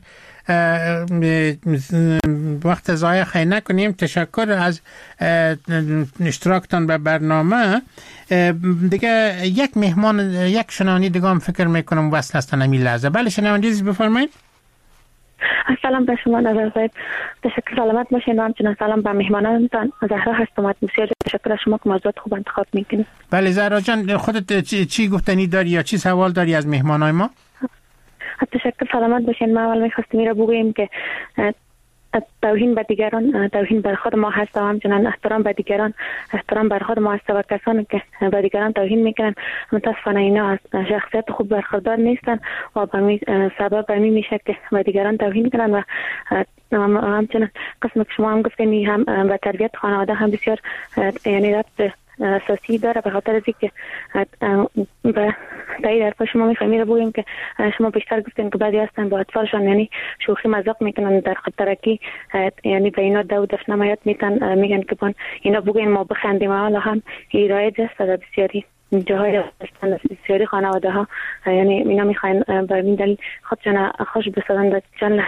Speaker 2: وقت ضایع خیلی نکنیم. تشکر از اشتراکتان به برنامه. دیگه یک مهمان، یک شنوندی دیگه هم فکر میکنم وصل هستن همین لحظه. بله شنوندی بفرمایید.
Speaker 7: سلام به شما نظر صاحب، تشکر، سلامت باشین. و همچنین سلام به مهمانانتان. زهرا هستم. بسیار تشکر از شما که موضوعات خوب انتخاب میکنید.
Speaker 2: بله زهرا جان، خودت چی گفتنی داری یا چی سوال داری از مهمانای ما؟
Speaker 7: تشکر، سلامت باشین. ما اول میخواستیم این را بگوییم که توهین به دیگران توهین بر خود ما هست و همچنان احترام به دیگران احترام بر خود ما هست و کسانی که به دیگران توهین میکنن متاسفانه اینا از شخصیت خوب برخوردار نیستن و سبب به این میشه که به دیگران توهین کنن. و همچنان قسم که شما هم گفتین هم به تربیت خانواده هم بسیار یعنی ربط اساسی داره، به خاطر از اینکه به تایید حرف شما میخوایم رو بگویم که شما بیشتر گفتین که بعضی هستن با اطفالشان یعنی شوخی مذاق میکنن در خاطرکی، یعنی به اینا دو دفعه نمایت میگن که بان اینا بگوین ما بخندیم. حالا هم رایج است در بسیاری جاهای بسیاری خانواده ها، یعنی اینا میخواین به این دلیل خودشان خوش بسازن در چند لحظه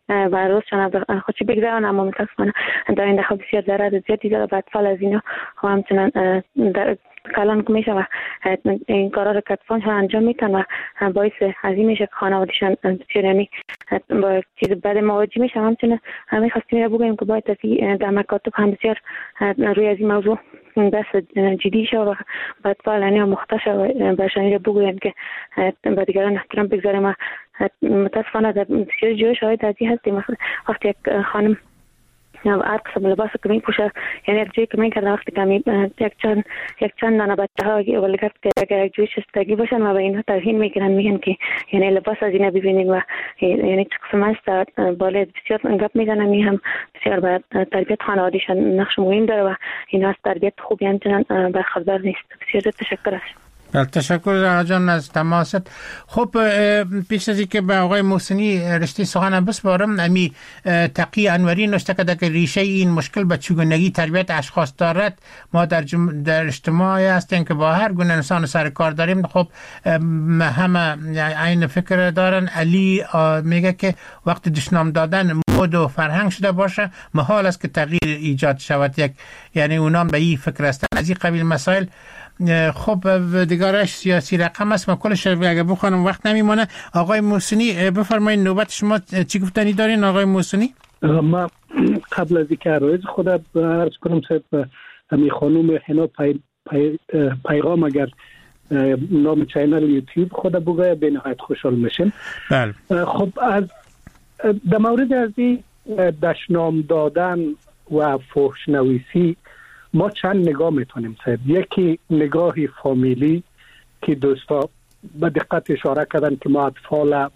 Speaker 7: و روزشان خودشی بگذارن، اما متاسفانه در این دخل بسیار ضرر زیادی داره به اطفال از اینا و همچنان کلان که میشه و این کارا رو کتفانشان انجام میتن و باعث عظیم میشه که خانوادهشان بسیار یعنی با چیز بد مواجه میشه. همچنان میخواستیم رو بگوییم که باید در مکاتب هم بسیار روی از این موضوع دست جدی شد و به اطفال یعنی مختص و برشانی رو بگویم که به دیگران احترام بگذاریم. و متاسفانه در بسیار جای شاید عزیز هستیم وقتی یک خانم هر قسم لباس که می پوشه، یعنی یک جایی که می کرده وقتی که یک چند دانه بچه ها ولگرد که اگر یک جوی شستگی باشن و به اینها توهین میکنن، میگن که یعنی لباس از اینا ببینین و یعنی چه قسم است بالا بسیار گپ میزنن. می هم بسیار به تربیت خانوادهشان نقش مهم داره و اینا از تربیت خوبی همچنان برخوردار نیست. بسیار تشکر است.
Speaker 2: تشکر زهرا جان از تماست. خب پیش از اینکه به آقای محسنی رشته سخنم بسپارم، امی تقی انوری نوشته که ریشه این مشکل به چگونگی تربیت اشخاص دارد. ما در اجتماعی هستیم که با هر گونه انسان سر کار داریم. خب همه عین فکر دارن. علی میگه که وقتی دشنام دادن مد و فرهنگ شده باشه، محال است که تغییر ایجاد شود. یعنی اونام به این فکر هستن از این قبیل مسائل. خب دیگرش سیاسی رقم است. ما کلش اگه بخونم وقت نمیمانه. آقای محسنی بفرمایید، نوبت شما. چی گفتنی دارین آقای محسنی؟
Speaker 3: ما قبل از اینکه عرایض خود عرض کنم صاحب، همی خانم حنا پیغام اگر نام چینل یوتیوب خود بگوید به نهایت خوشحال میشیم.
Speaker 2: بله.
Speaker 3: خب از در مورد از این دشنام دادن و فحش نویسی ما چند نگاه میتونیم صاحب. یکی نگاهی فامیلی که دوستا به دقت اشاره کردن که ما اطفال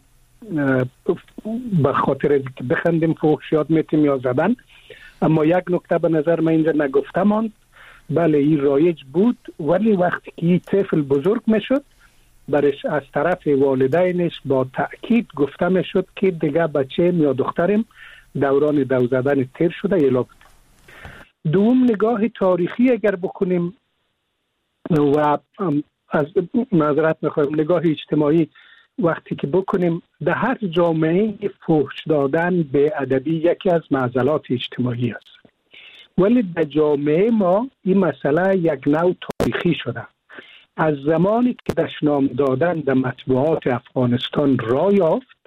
Speaker 3: به خاطر که بخندیم فحشیات میتیم یا زدن. اما یک نکته به نظر من اینجا نگفته ماند. بله این رایج بود، ولی وقتی که این طفل بزرگ میشد برش از طرف والدینش با تأکید گفته میشد که دیگه بچه یا دخترم دوران دو زدن تیر شده یلا بود. دوم نگاه تاریخی اگر بکنیم و از معذرت میخوایم نگاه اجتماعی وقتی که بکنیم، در هر جامعه فحش دادن به ادبی یکی از معضلات اجتماعی است، ولی در جامعه ما این مسئله یک نوع تاریخی شده. از زمانی که دشنام دادن در مطبوعات افغانستان را یافت،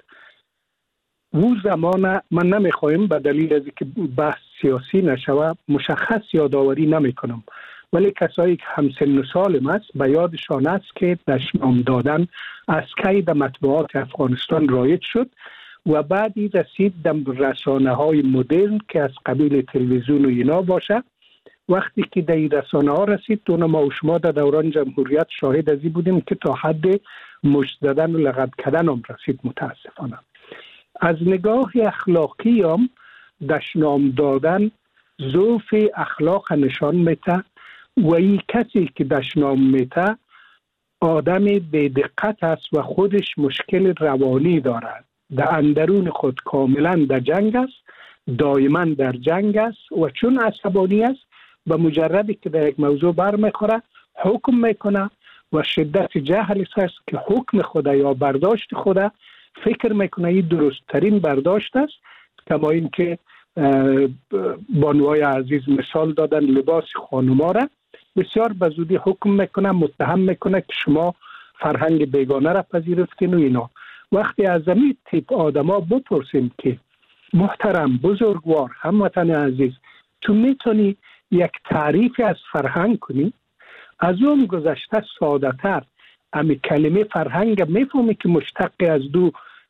Speaker 3: او زمان من نمیخوایم به دلیل از که بحث سیاسی نشوه مشخص یادآوری نمیکنم، ولی کسایی که همسن و سالم است به یادشان است که دشنام دادن از کی در مطبوعات افغانستان رایج شد و بعدی رسید در رسانه های مدرن که از قبیل تلویزیون و اینا باشه. وقتی که در این رسانه ها رسید، اون ما و شما در دوران جمهوریت شاهد ازی بودیم که تا حد مشت زدن و لقب کردن هم رسید. متاسفانه از نگاه اخلاقی هم دشنام دادن ضعف اخلاق نشان میده و این کسی که دشنام میده آدم بی دقت است و خودش مشکل روانی دارد، در اندرون خود کاملا در جنگ است، دائما در جنگ است و چون عصبانی است به مجردی که در یک موضوع برمیخوره حکم میکنه و شدت جهل است که حکم خود یا برداشت خود فکر میکنه این درست ترین برداشت است. کما این که بانوهای عزیز مثال دادن لباس خانوما را بسیار به زودی حکم میکنه، متهم میکنه که شما فرهنگ بیگانه را پذیرفتین و اینا. وقتی از این تیپ آدما بپرسیم که محترم بزرگوار هموطن عزیز تو میتونی یک تعریفی از فرهنگ کنی، از اون گذشته ساده تر امی کلمه فرهنگ میفهمی که مشتق از دو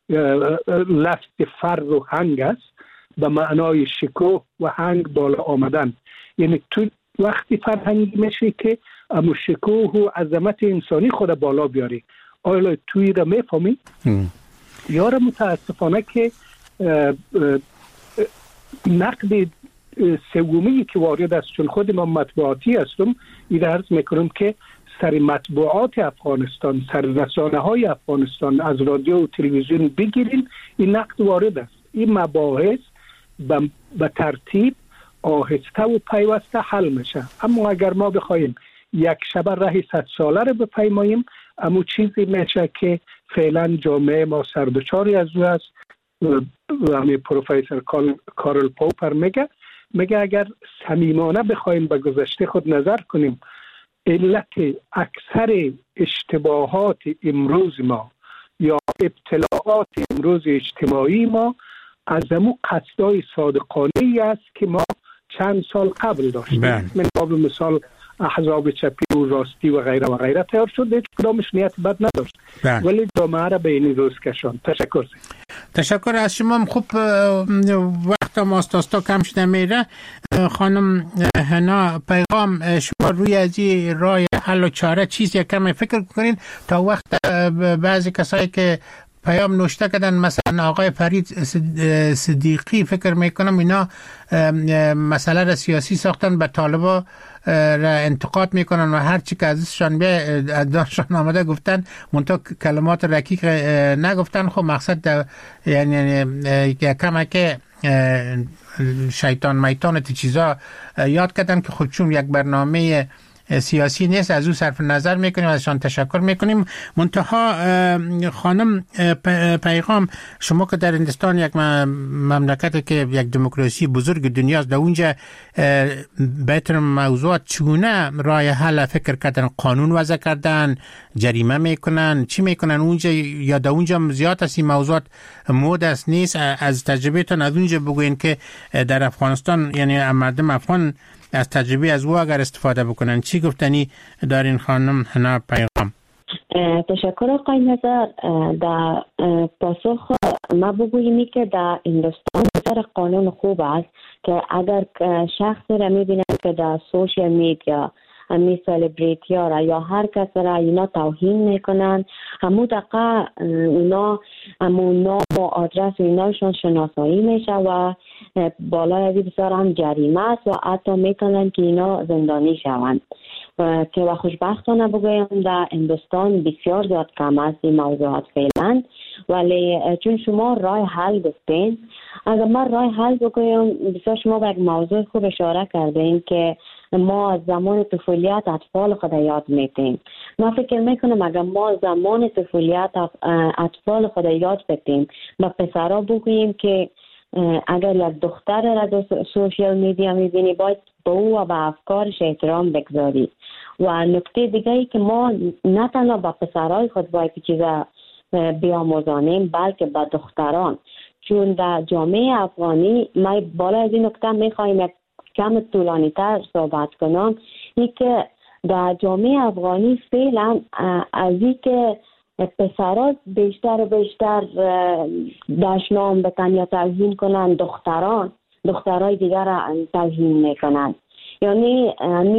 Speaker 3: لفظ فر و هنگ است به معنای شکوه و هنگ بالا آمدن. یعنی تو وقتی فرهنگی میشه که امو شکوه و عظمت انسانی خود بالا بیاری. آیا توی را میفهمی؟ یاره متاسفانه که نقد سومی که وارد است، چون خود من مطبوعاتی هستم، این عرض میکنم که سر مطبوعات افغانستان، سر رسانه های افغانستان از رادیو و تلویزیون بگیرین، این نقد وارد است. این مباحث به ترتیب آهسته و پیوسته حل میشه. اما اگر ما بخوایم یک شب راه 100 ساله رو بپیماییم، اما چیزی میشه که فعلا جامعه ما سردچاری از او است همین پروفسور کارل پوپر میگه اگر صمیمانه بخوایم به گذشته خود نظر کنیم، علت اکثر اشتباهات امروز ما یا ابتلاعات امروز اجتماعی ما از همون قصدای صادقانه‌ای است که ما چند سال قبل داشتیم. من قابل مثال احزاب چپی و راستی و غیره و غیره تیار شد، هیچ کدامش نیت بد نداشت، ولی جامعه را به این روز کشاند.
Speaker 2: تشکر از شما. خوب وقت ماستاستا کم شده میره. خانم هنا پیغام، شما روی از این راه حل و چاره چیزی کمی فکر کنین تا وقت بعضی کسایی که پیام نوشته کردن، مثلا آقای فرید صدیقی، فکر میکنم اینا مسئله را سیاسی ساختن، به طالبا را انتقاد میکنن و هر چی که ازشان به دانشان آمده گفتن، منتها کلمات رکیک نگفتن. خب مقصد یعنی کمه که شیطان میتان تی چیزا یاد کردن که خودشون یک برنامه سیاسی نیست، از او صرف نظر میکنیم، ازشان تشکر میکنیم. منتها خانم پیغام، شما که در هندوستان یک مملکت که یک دموکراسی بزرگ دنیاست، در اونجا بهتر موضوعات چگونه راه حل فکر کردن؟ قانون وضع کردن، جریمه میکنن، چی میکنن اونجا؟ یا در اونجا زیاد است این موضوعات مود است نیست؟ از تجربهتون از اونجا بگوین که در افغانستان، یعنی مردم افغان از تجربه از او اگر استفاده بکنن چی گفتنی دارین خانم هنا پیغام؟
Speaker 6: تشکر آقای نظر. در پاسخ ما بگوییم که در هندوستان بسیار قانون خوب است که اگر شخصی را میبینن که در سوشیال میدیا همی سلبریتی ها را یا هر کس را اینا توهین میکنن، همون دقیقه اونا همون نام و آدرس ایناشون شناسایی میشه و بالای ازی بسیار هم جریمه است و حتی میکنن که اینا زندانی شوند. که و خوشبختانه بگویم در هندوستان بسیار زیاد کم است این موضوعات فعلا، ولی چون شما راه حل گفتین، اگر من راه حل بگویم، بسیار شما به یک موضوع خوب اشاره کردین که ما از زمان طفولیت اطفال خود یاد میتیم. ما فکر میکنم اگر ما زمان طفولیت اطفال خود یاد بتیم و پسرها بگوییم که اگر یک دختر را در سوشیال میدیا میبینی باید به او و به افکارش احترام بگذاری. و نکته دیگه ای که ما نه تنها به پسرهای خود باید چیزا بیاموزانیم بلکه به دختران، چون در جامعه افغانی ما بالا از این نکته میخوایم یک کم طولانی تر صحبت کنم، این که در جامعه افغانی فعلا از این که پسرات بیشتر و بیشتر دشنام بتن یا توهین کنن، دخترای دیگر را توهین میکنن. یعنی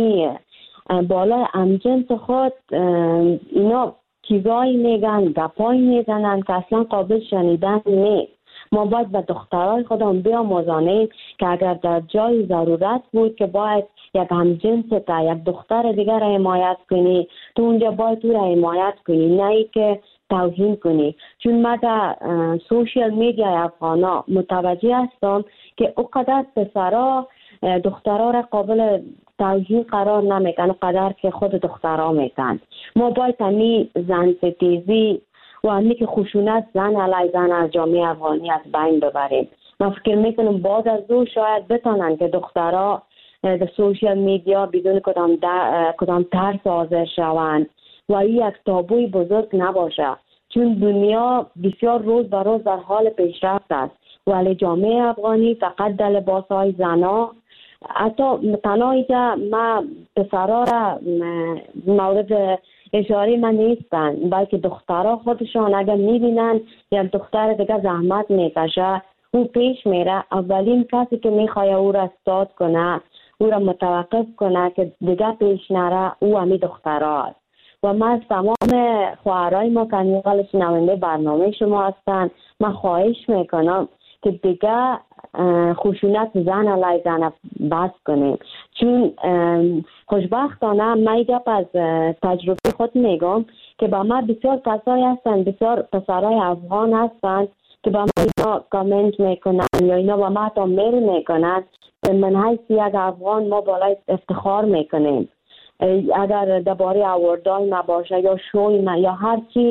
Speaker 6: بالای همجنس خود اینا چیزایی میگن، گپایی میزنن که اصلا قابل شنیدن نیست. ما باید به دخترای خودمون بیاموزانیم که اگر در جای ضرورت بود که باید یک همجنس تا یک دختر دیگر را حمایت کنی، تو اونجا باید او را حمایت کنی، نه ای که توهین کنی. چون ما در سوشیال میدیا افغانا متوجه هستم که اوقدر پسرها دخترها را قابل توهین قرار نمیدن اقدر که خود دخترها میتن. ما باید همی زن ستیزی و همی که خشونت زن علی زن از جامعه افغانی از بین ببریم. من فکر میکنم بعد از او شاید بتانن که دخترها در سوشیال میدیا بدون کدام ترس حاضر شوند و این یک تابوی بزرگ نباشه، چون دنیا بسیار روز به روز در حال پیشرفت است، ولی جامعه افغانی فقط در لباسهای زنا، حتی تنهایی که ما پسرها را مورد اشاره من نیستن، بلکه دخترها خودشان اگر میبینن یک دختر دیگه زحمت میکشه او پیش میره، اولین کسی که میخواه او را استاد کنه، او را متوقف کنه که دیگه پیش نره، او همی دخترها است. و من از تمام خواهرای ما که نیقل شنونده برنامه شما هستن، من خواهش میکنم که دیگه خشونت زن علی زن بس کنیم، چون خوشبختانه من گپ از تجربه خود میگم که با ما بسیار کسایی هستن، بسیار پسرای افغان هستن که با ما اینا کامنت میکنن یا اینا با ما تا میل میکنن. من حیث یک افغان ما بالای افتخار میکنیم اگر درباره اواردای ما باشه یا شوی ما یا هر چیز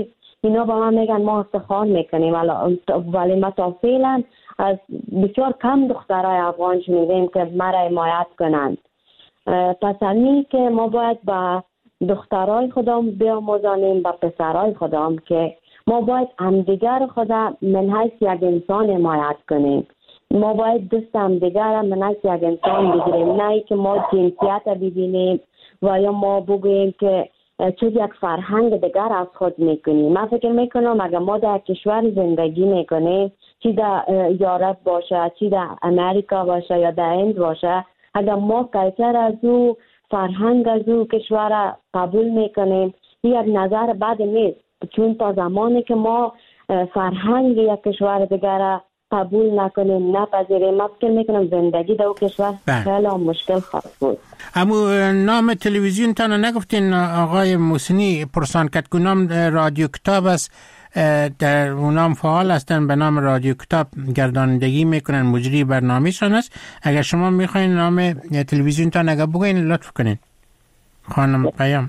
Speaker 6: اینا با من میگن ما افتخار میکنیم، ولی ما تا فعلا از بسیار کم دخترای افغان شنیدیم که مرا حمایت کنند. پس همین که ما باید با دخترای خودم بیاموزانیم، با پسرای خودم که ما باید همدیگر خدا من حیث یک انسان حمایت کنیم. ما باید دست همدیگر من حیث یک انسان بگیریم، نه که ما جنسیت ببینیم و یا ما بگوییم که چون یک فرهنگ دیگر از خود میکنیم. من فکر میکنم اگر ما در کشور زندگی میکنیم، چی در یورپ باشه، چی در امریکا باشه یا در هند باشه، اگر ما کلچر از او، فرهنگ از او کشور قبول میکنیم، یک نظر بد نیست. چون تا زمانی که ما فرهنگ یک کشور دیگر قبول نکنیم، نپذیریم، من فکر میکنم زندگی در او کشور خیلی مشکل خواهد بود.
Speaker 2: اما نام تلویزیون تان نگفتین آقای موسنی پرسان کرد که نام رادیو کتاب است، در اونام فعال هستن به نام رادیو کتاب، گردانندگی میکنن، مجری برنامه شان است. اگر شما میخواین نام تلویزیون تان اگر بگوین لطف کنین خانم پیام.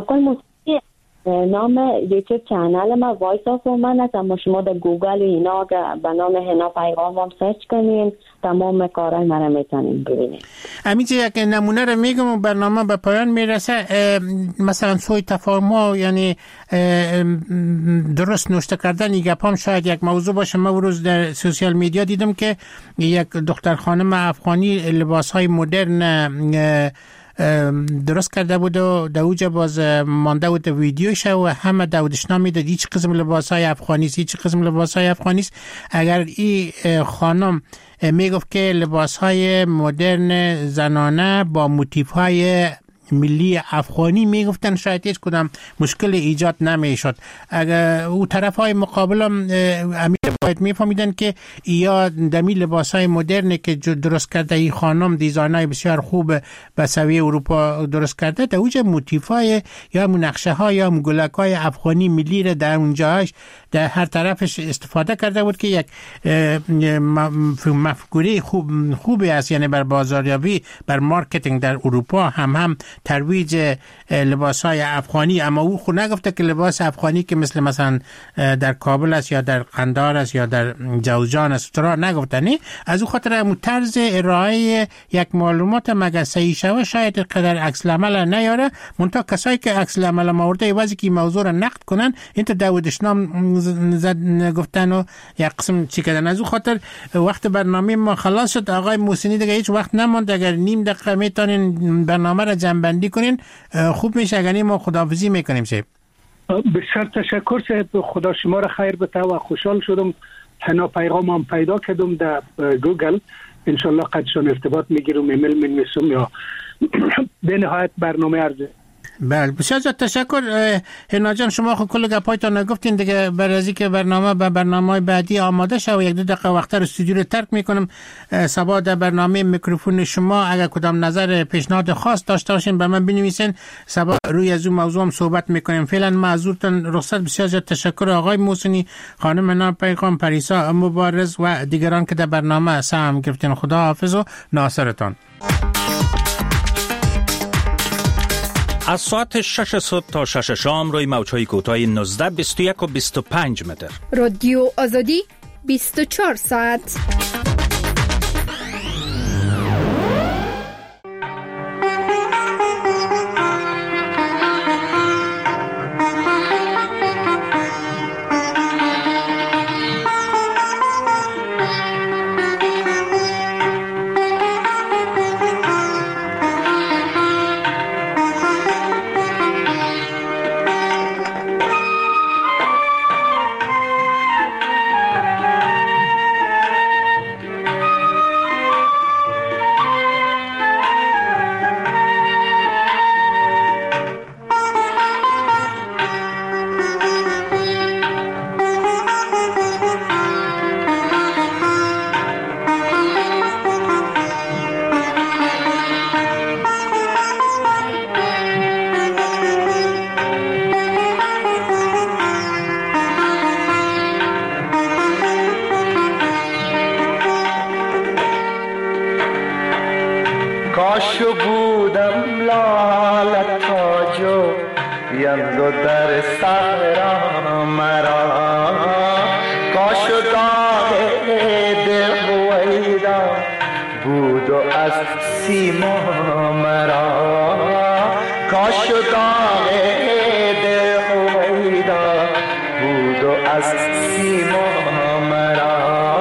Speaker 6: نام یوتیوب چنل ما وایس آف وومن است، اما شما در گوگل اینا به نام هنا پیغام هم سرچ کنین، تمام کارهای ما را میتونین ببینین.
Speaker 2: امیچه یک نمونه رو میگم و برنامه به پایان میرسه. مثلا سوی تفاهم، یعنی درست نوشته کردن گپام شاید یک موضوع باشه. من روز در سوشیال میدیا دیدم که یک دختر خانم افغانی لباسهای مدرن درست کرده بود و دوجه باز مانده بود ویدیوش و همه دودشنا میداد هیچ قسم لباسهای افغانی است، هیچ قسم لباسهای افغانی است. اگر این خانم میگفت که لباسهای مدرن زنانه با موتیفهای ملی افغانی میگفتن، شاید هیچ کدام مشکل ایجاد نمیشد. اگر او طرف های مقابل هم باید میفهمیدن که یا دمی لباس های مدرن که درست کرده این خانم، دیزاین های بسیار خوب به سویه اروپا درست کرده، در اوج موتیف های یا نقشه های یا گلک های افغانی ملی را در اونجاش در هر طرفش استفاده کرده بود که یک مفکوره خوبی است، یعنی بر بازاریابی، بر مارکتینگ در اروپا هم ترویج لباس های افغانی. اما او خود نگفته که لباس افغانی که مثلا در کابل است یا در قندهار است یا در جوزجان است، را نگفتنی. از او خاطر طرز ارائه یک معلومات مگه صحیح شوه شاید قدر عکس العمل نیاره، منتها کسایی که عکس العمل مورده واسه که موضوع را نقد کنن اینت داودش نام گفتن و یک قسم چی کردن. از او خاطر وقت برنامه ما خلاص شد. آقای موسنی دیگه هیچ وقت نماند، اگر نیم دقیقه میتونین برنامه را جمع‌بندی کنین خوب میشه. اگر ما خداحافظی میکنیم صاحب.
Speaker 3: بسیار تشکر صاحب، خدا شما را خیر بده و خوشحال شدم حنا پیغامم پیدا کردم در گوگل. انشالله قدشان ارتباط میگیرم، ایمیل می‌نویسم یا به نهایت برنامه ارزه.
Speaker 2: بله بسیار تشکر هنا جان. شما خود کل گپایتان نگفتین دیگه، برای از اینکه برنامه بعدی آماده شه و یک دو دقیقه وقت رو استودیو رو ترک میکنم. صبا در برنامه میکروفون شما اگر کدام نظر پیشنهاد خاص داشته باشین به من بنویسین، صبا روی از اون موضوع هم صحبت میکنیم. فعلا معذورتان رخصت. بسیار تشکر آقای موسنی، خانم هنا پیغام، پریسا مبارز و دیگران که در برنامه سهم گرفتین. خدا حافظ و ناصرتان.
Speaker 1: از ساعت 6 صبح تا 6 شام روی موج‌های کوتاه 19، 21 و 25 متر.
Speaker 8: رادیو آزادی 24 ساعت.
Speaker 9: از سیما مرا، کاش داغ دل هویدا بود و از سیما مرا.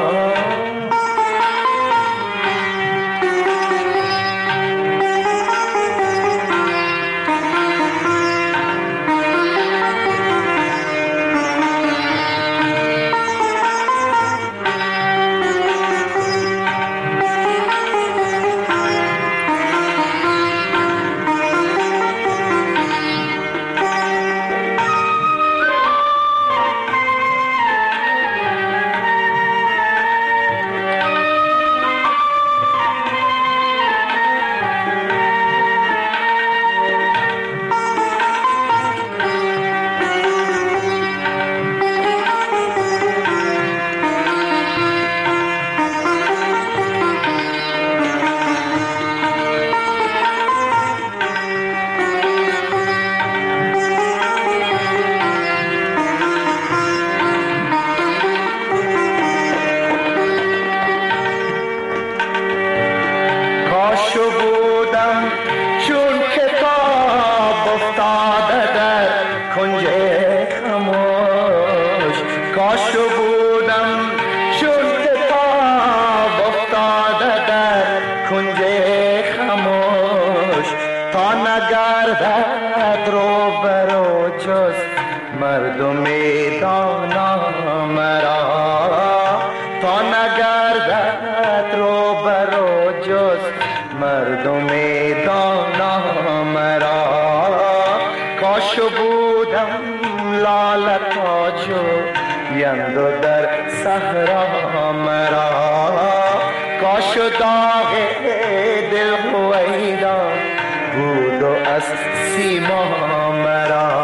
Speaker 9: مردم دانا مرا، تا نگردد رو برو جز مردم دانا مرا. کاش بودم لاله تاجو یندو در صحرا مرا، کاش داغ دل هویدا بود و از سیما مرا.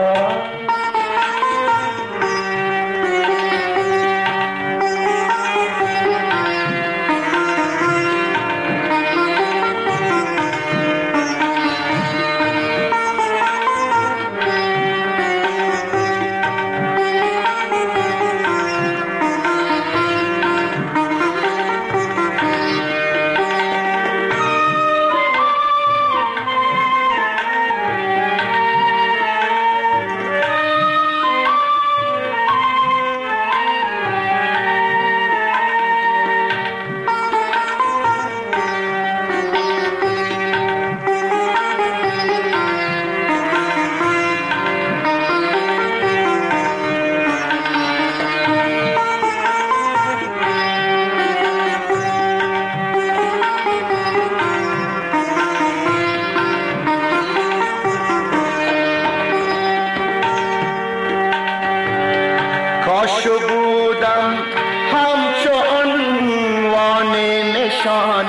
Speaker 9: کاش بودم همچو عنوان نشان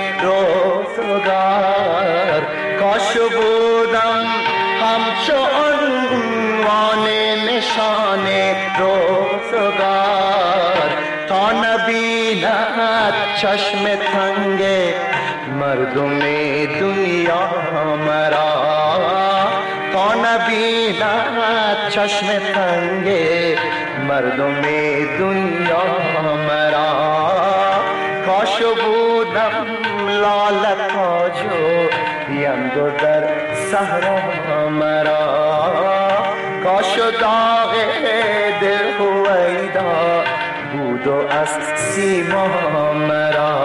Speaker 9: روزگار، کاش بودم همچو عنوان نشان روزگار، تا نبیند چشم تنگ مردم دنیا مرا، تا نبیند چشم تنگ مردم دنیا مرا. کاش بودم لاله تاجو یندو در صحرا مرا، کاش داغ دل هویدا بود و از سیما مرا.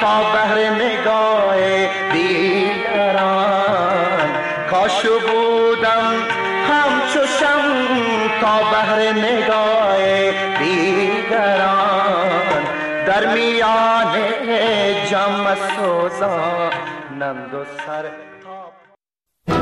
Speaker 9: تا بهر نگاه دیگران. کاش بودم همچو شمع تا بهر نگاه دیگران. در میان جمع سوزانند و سر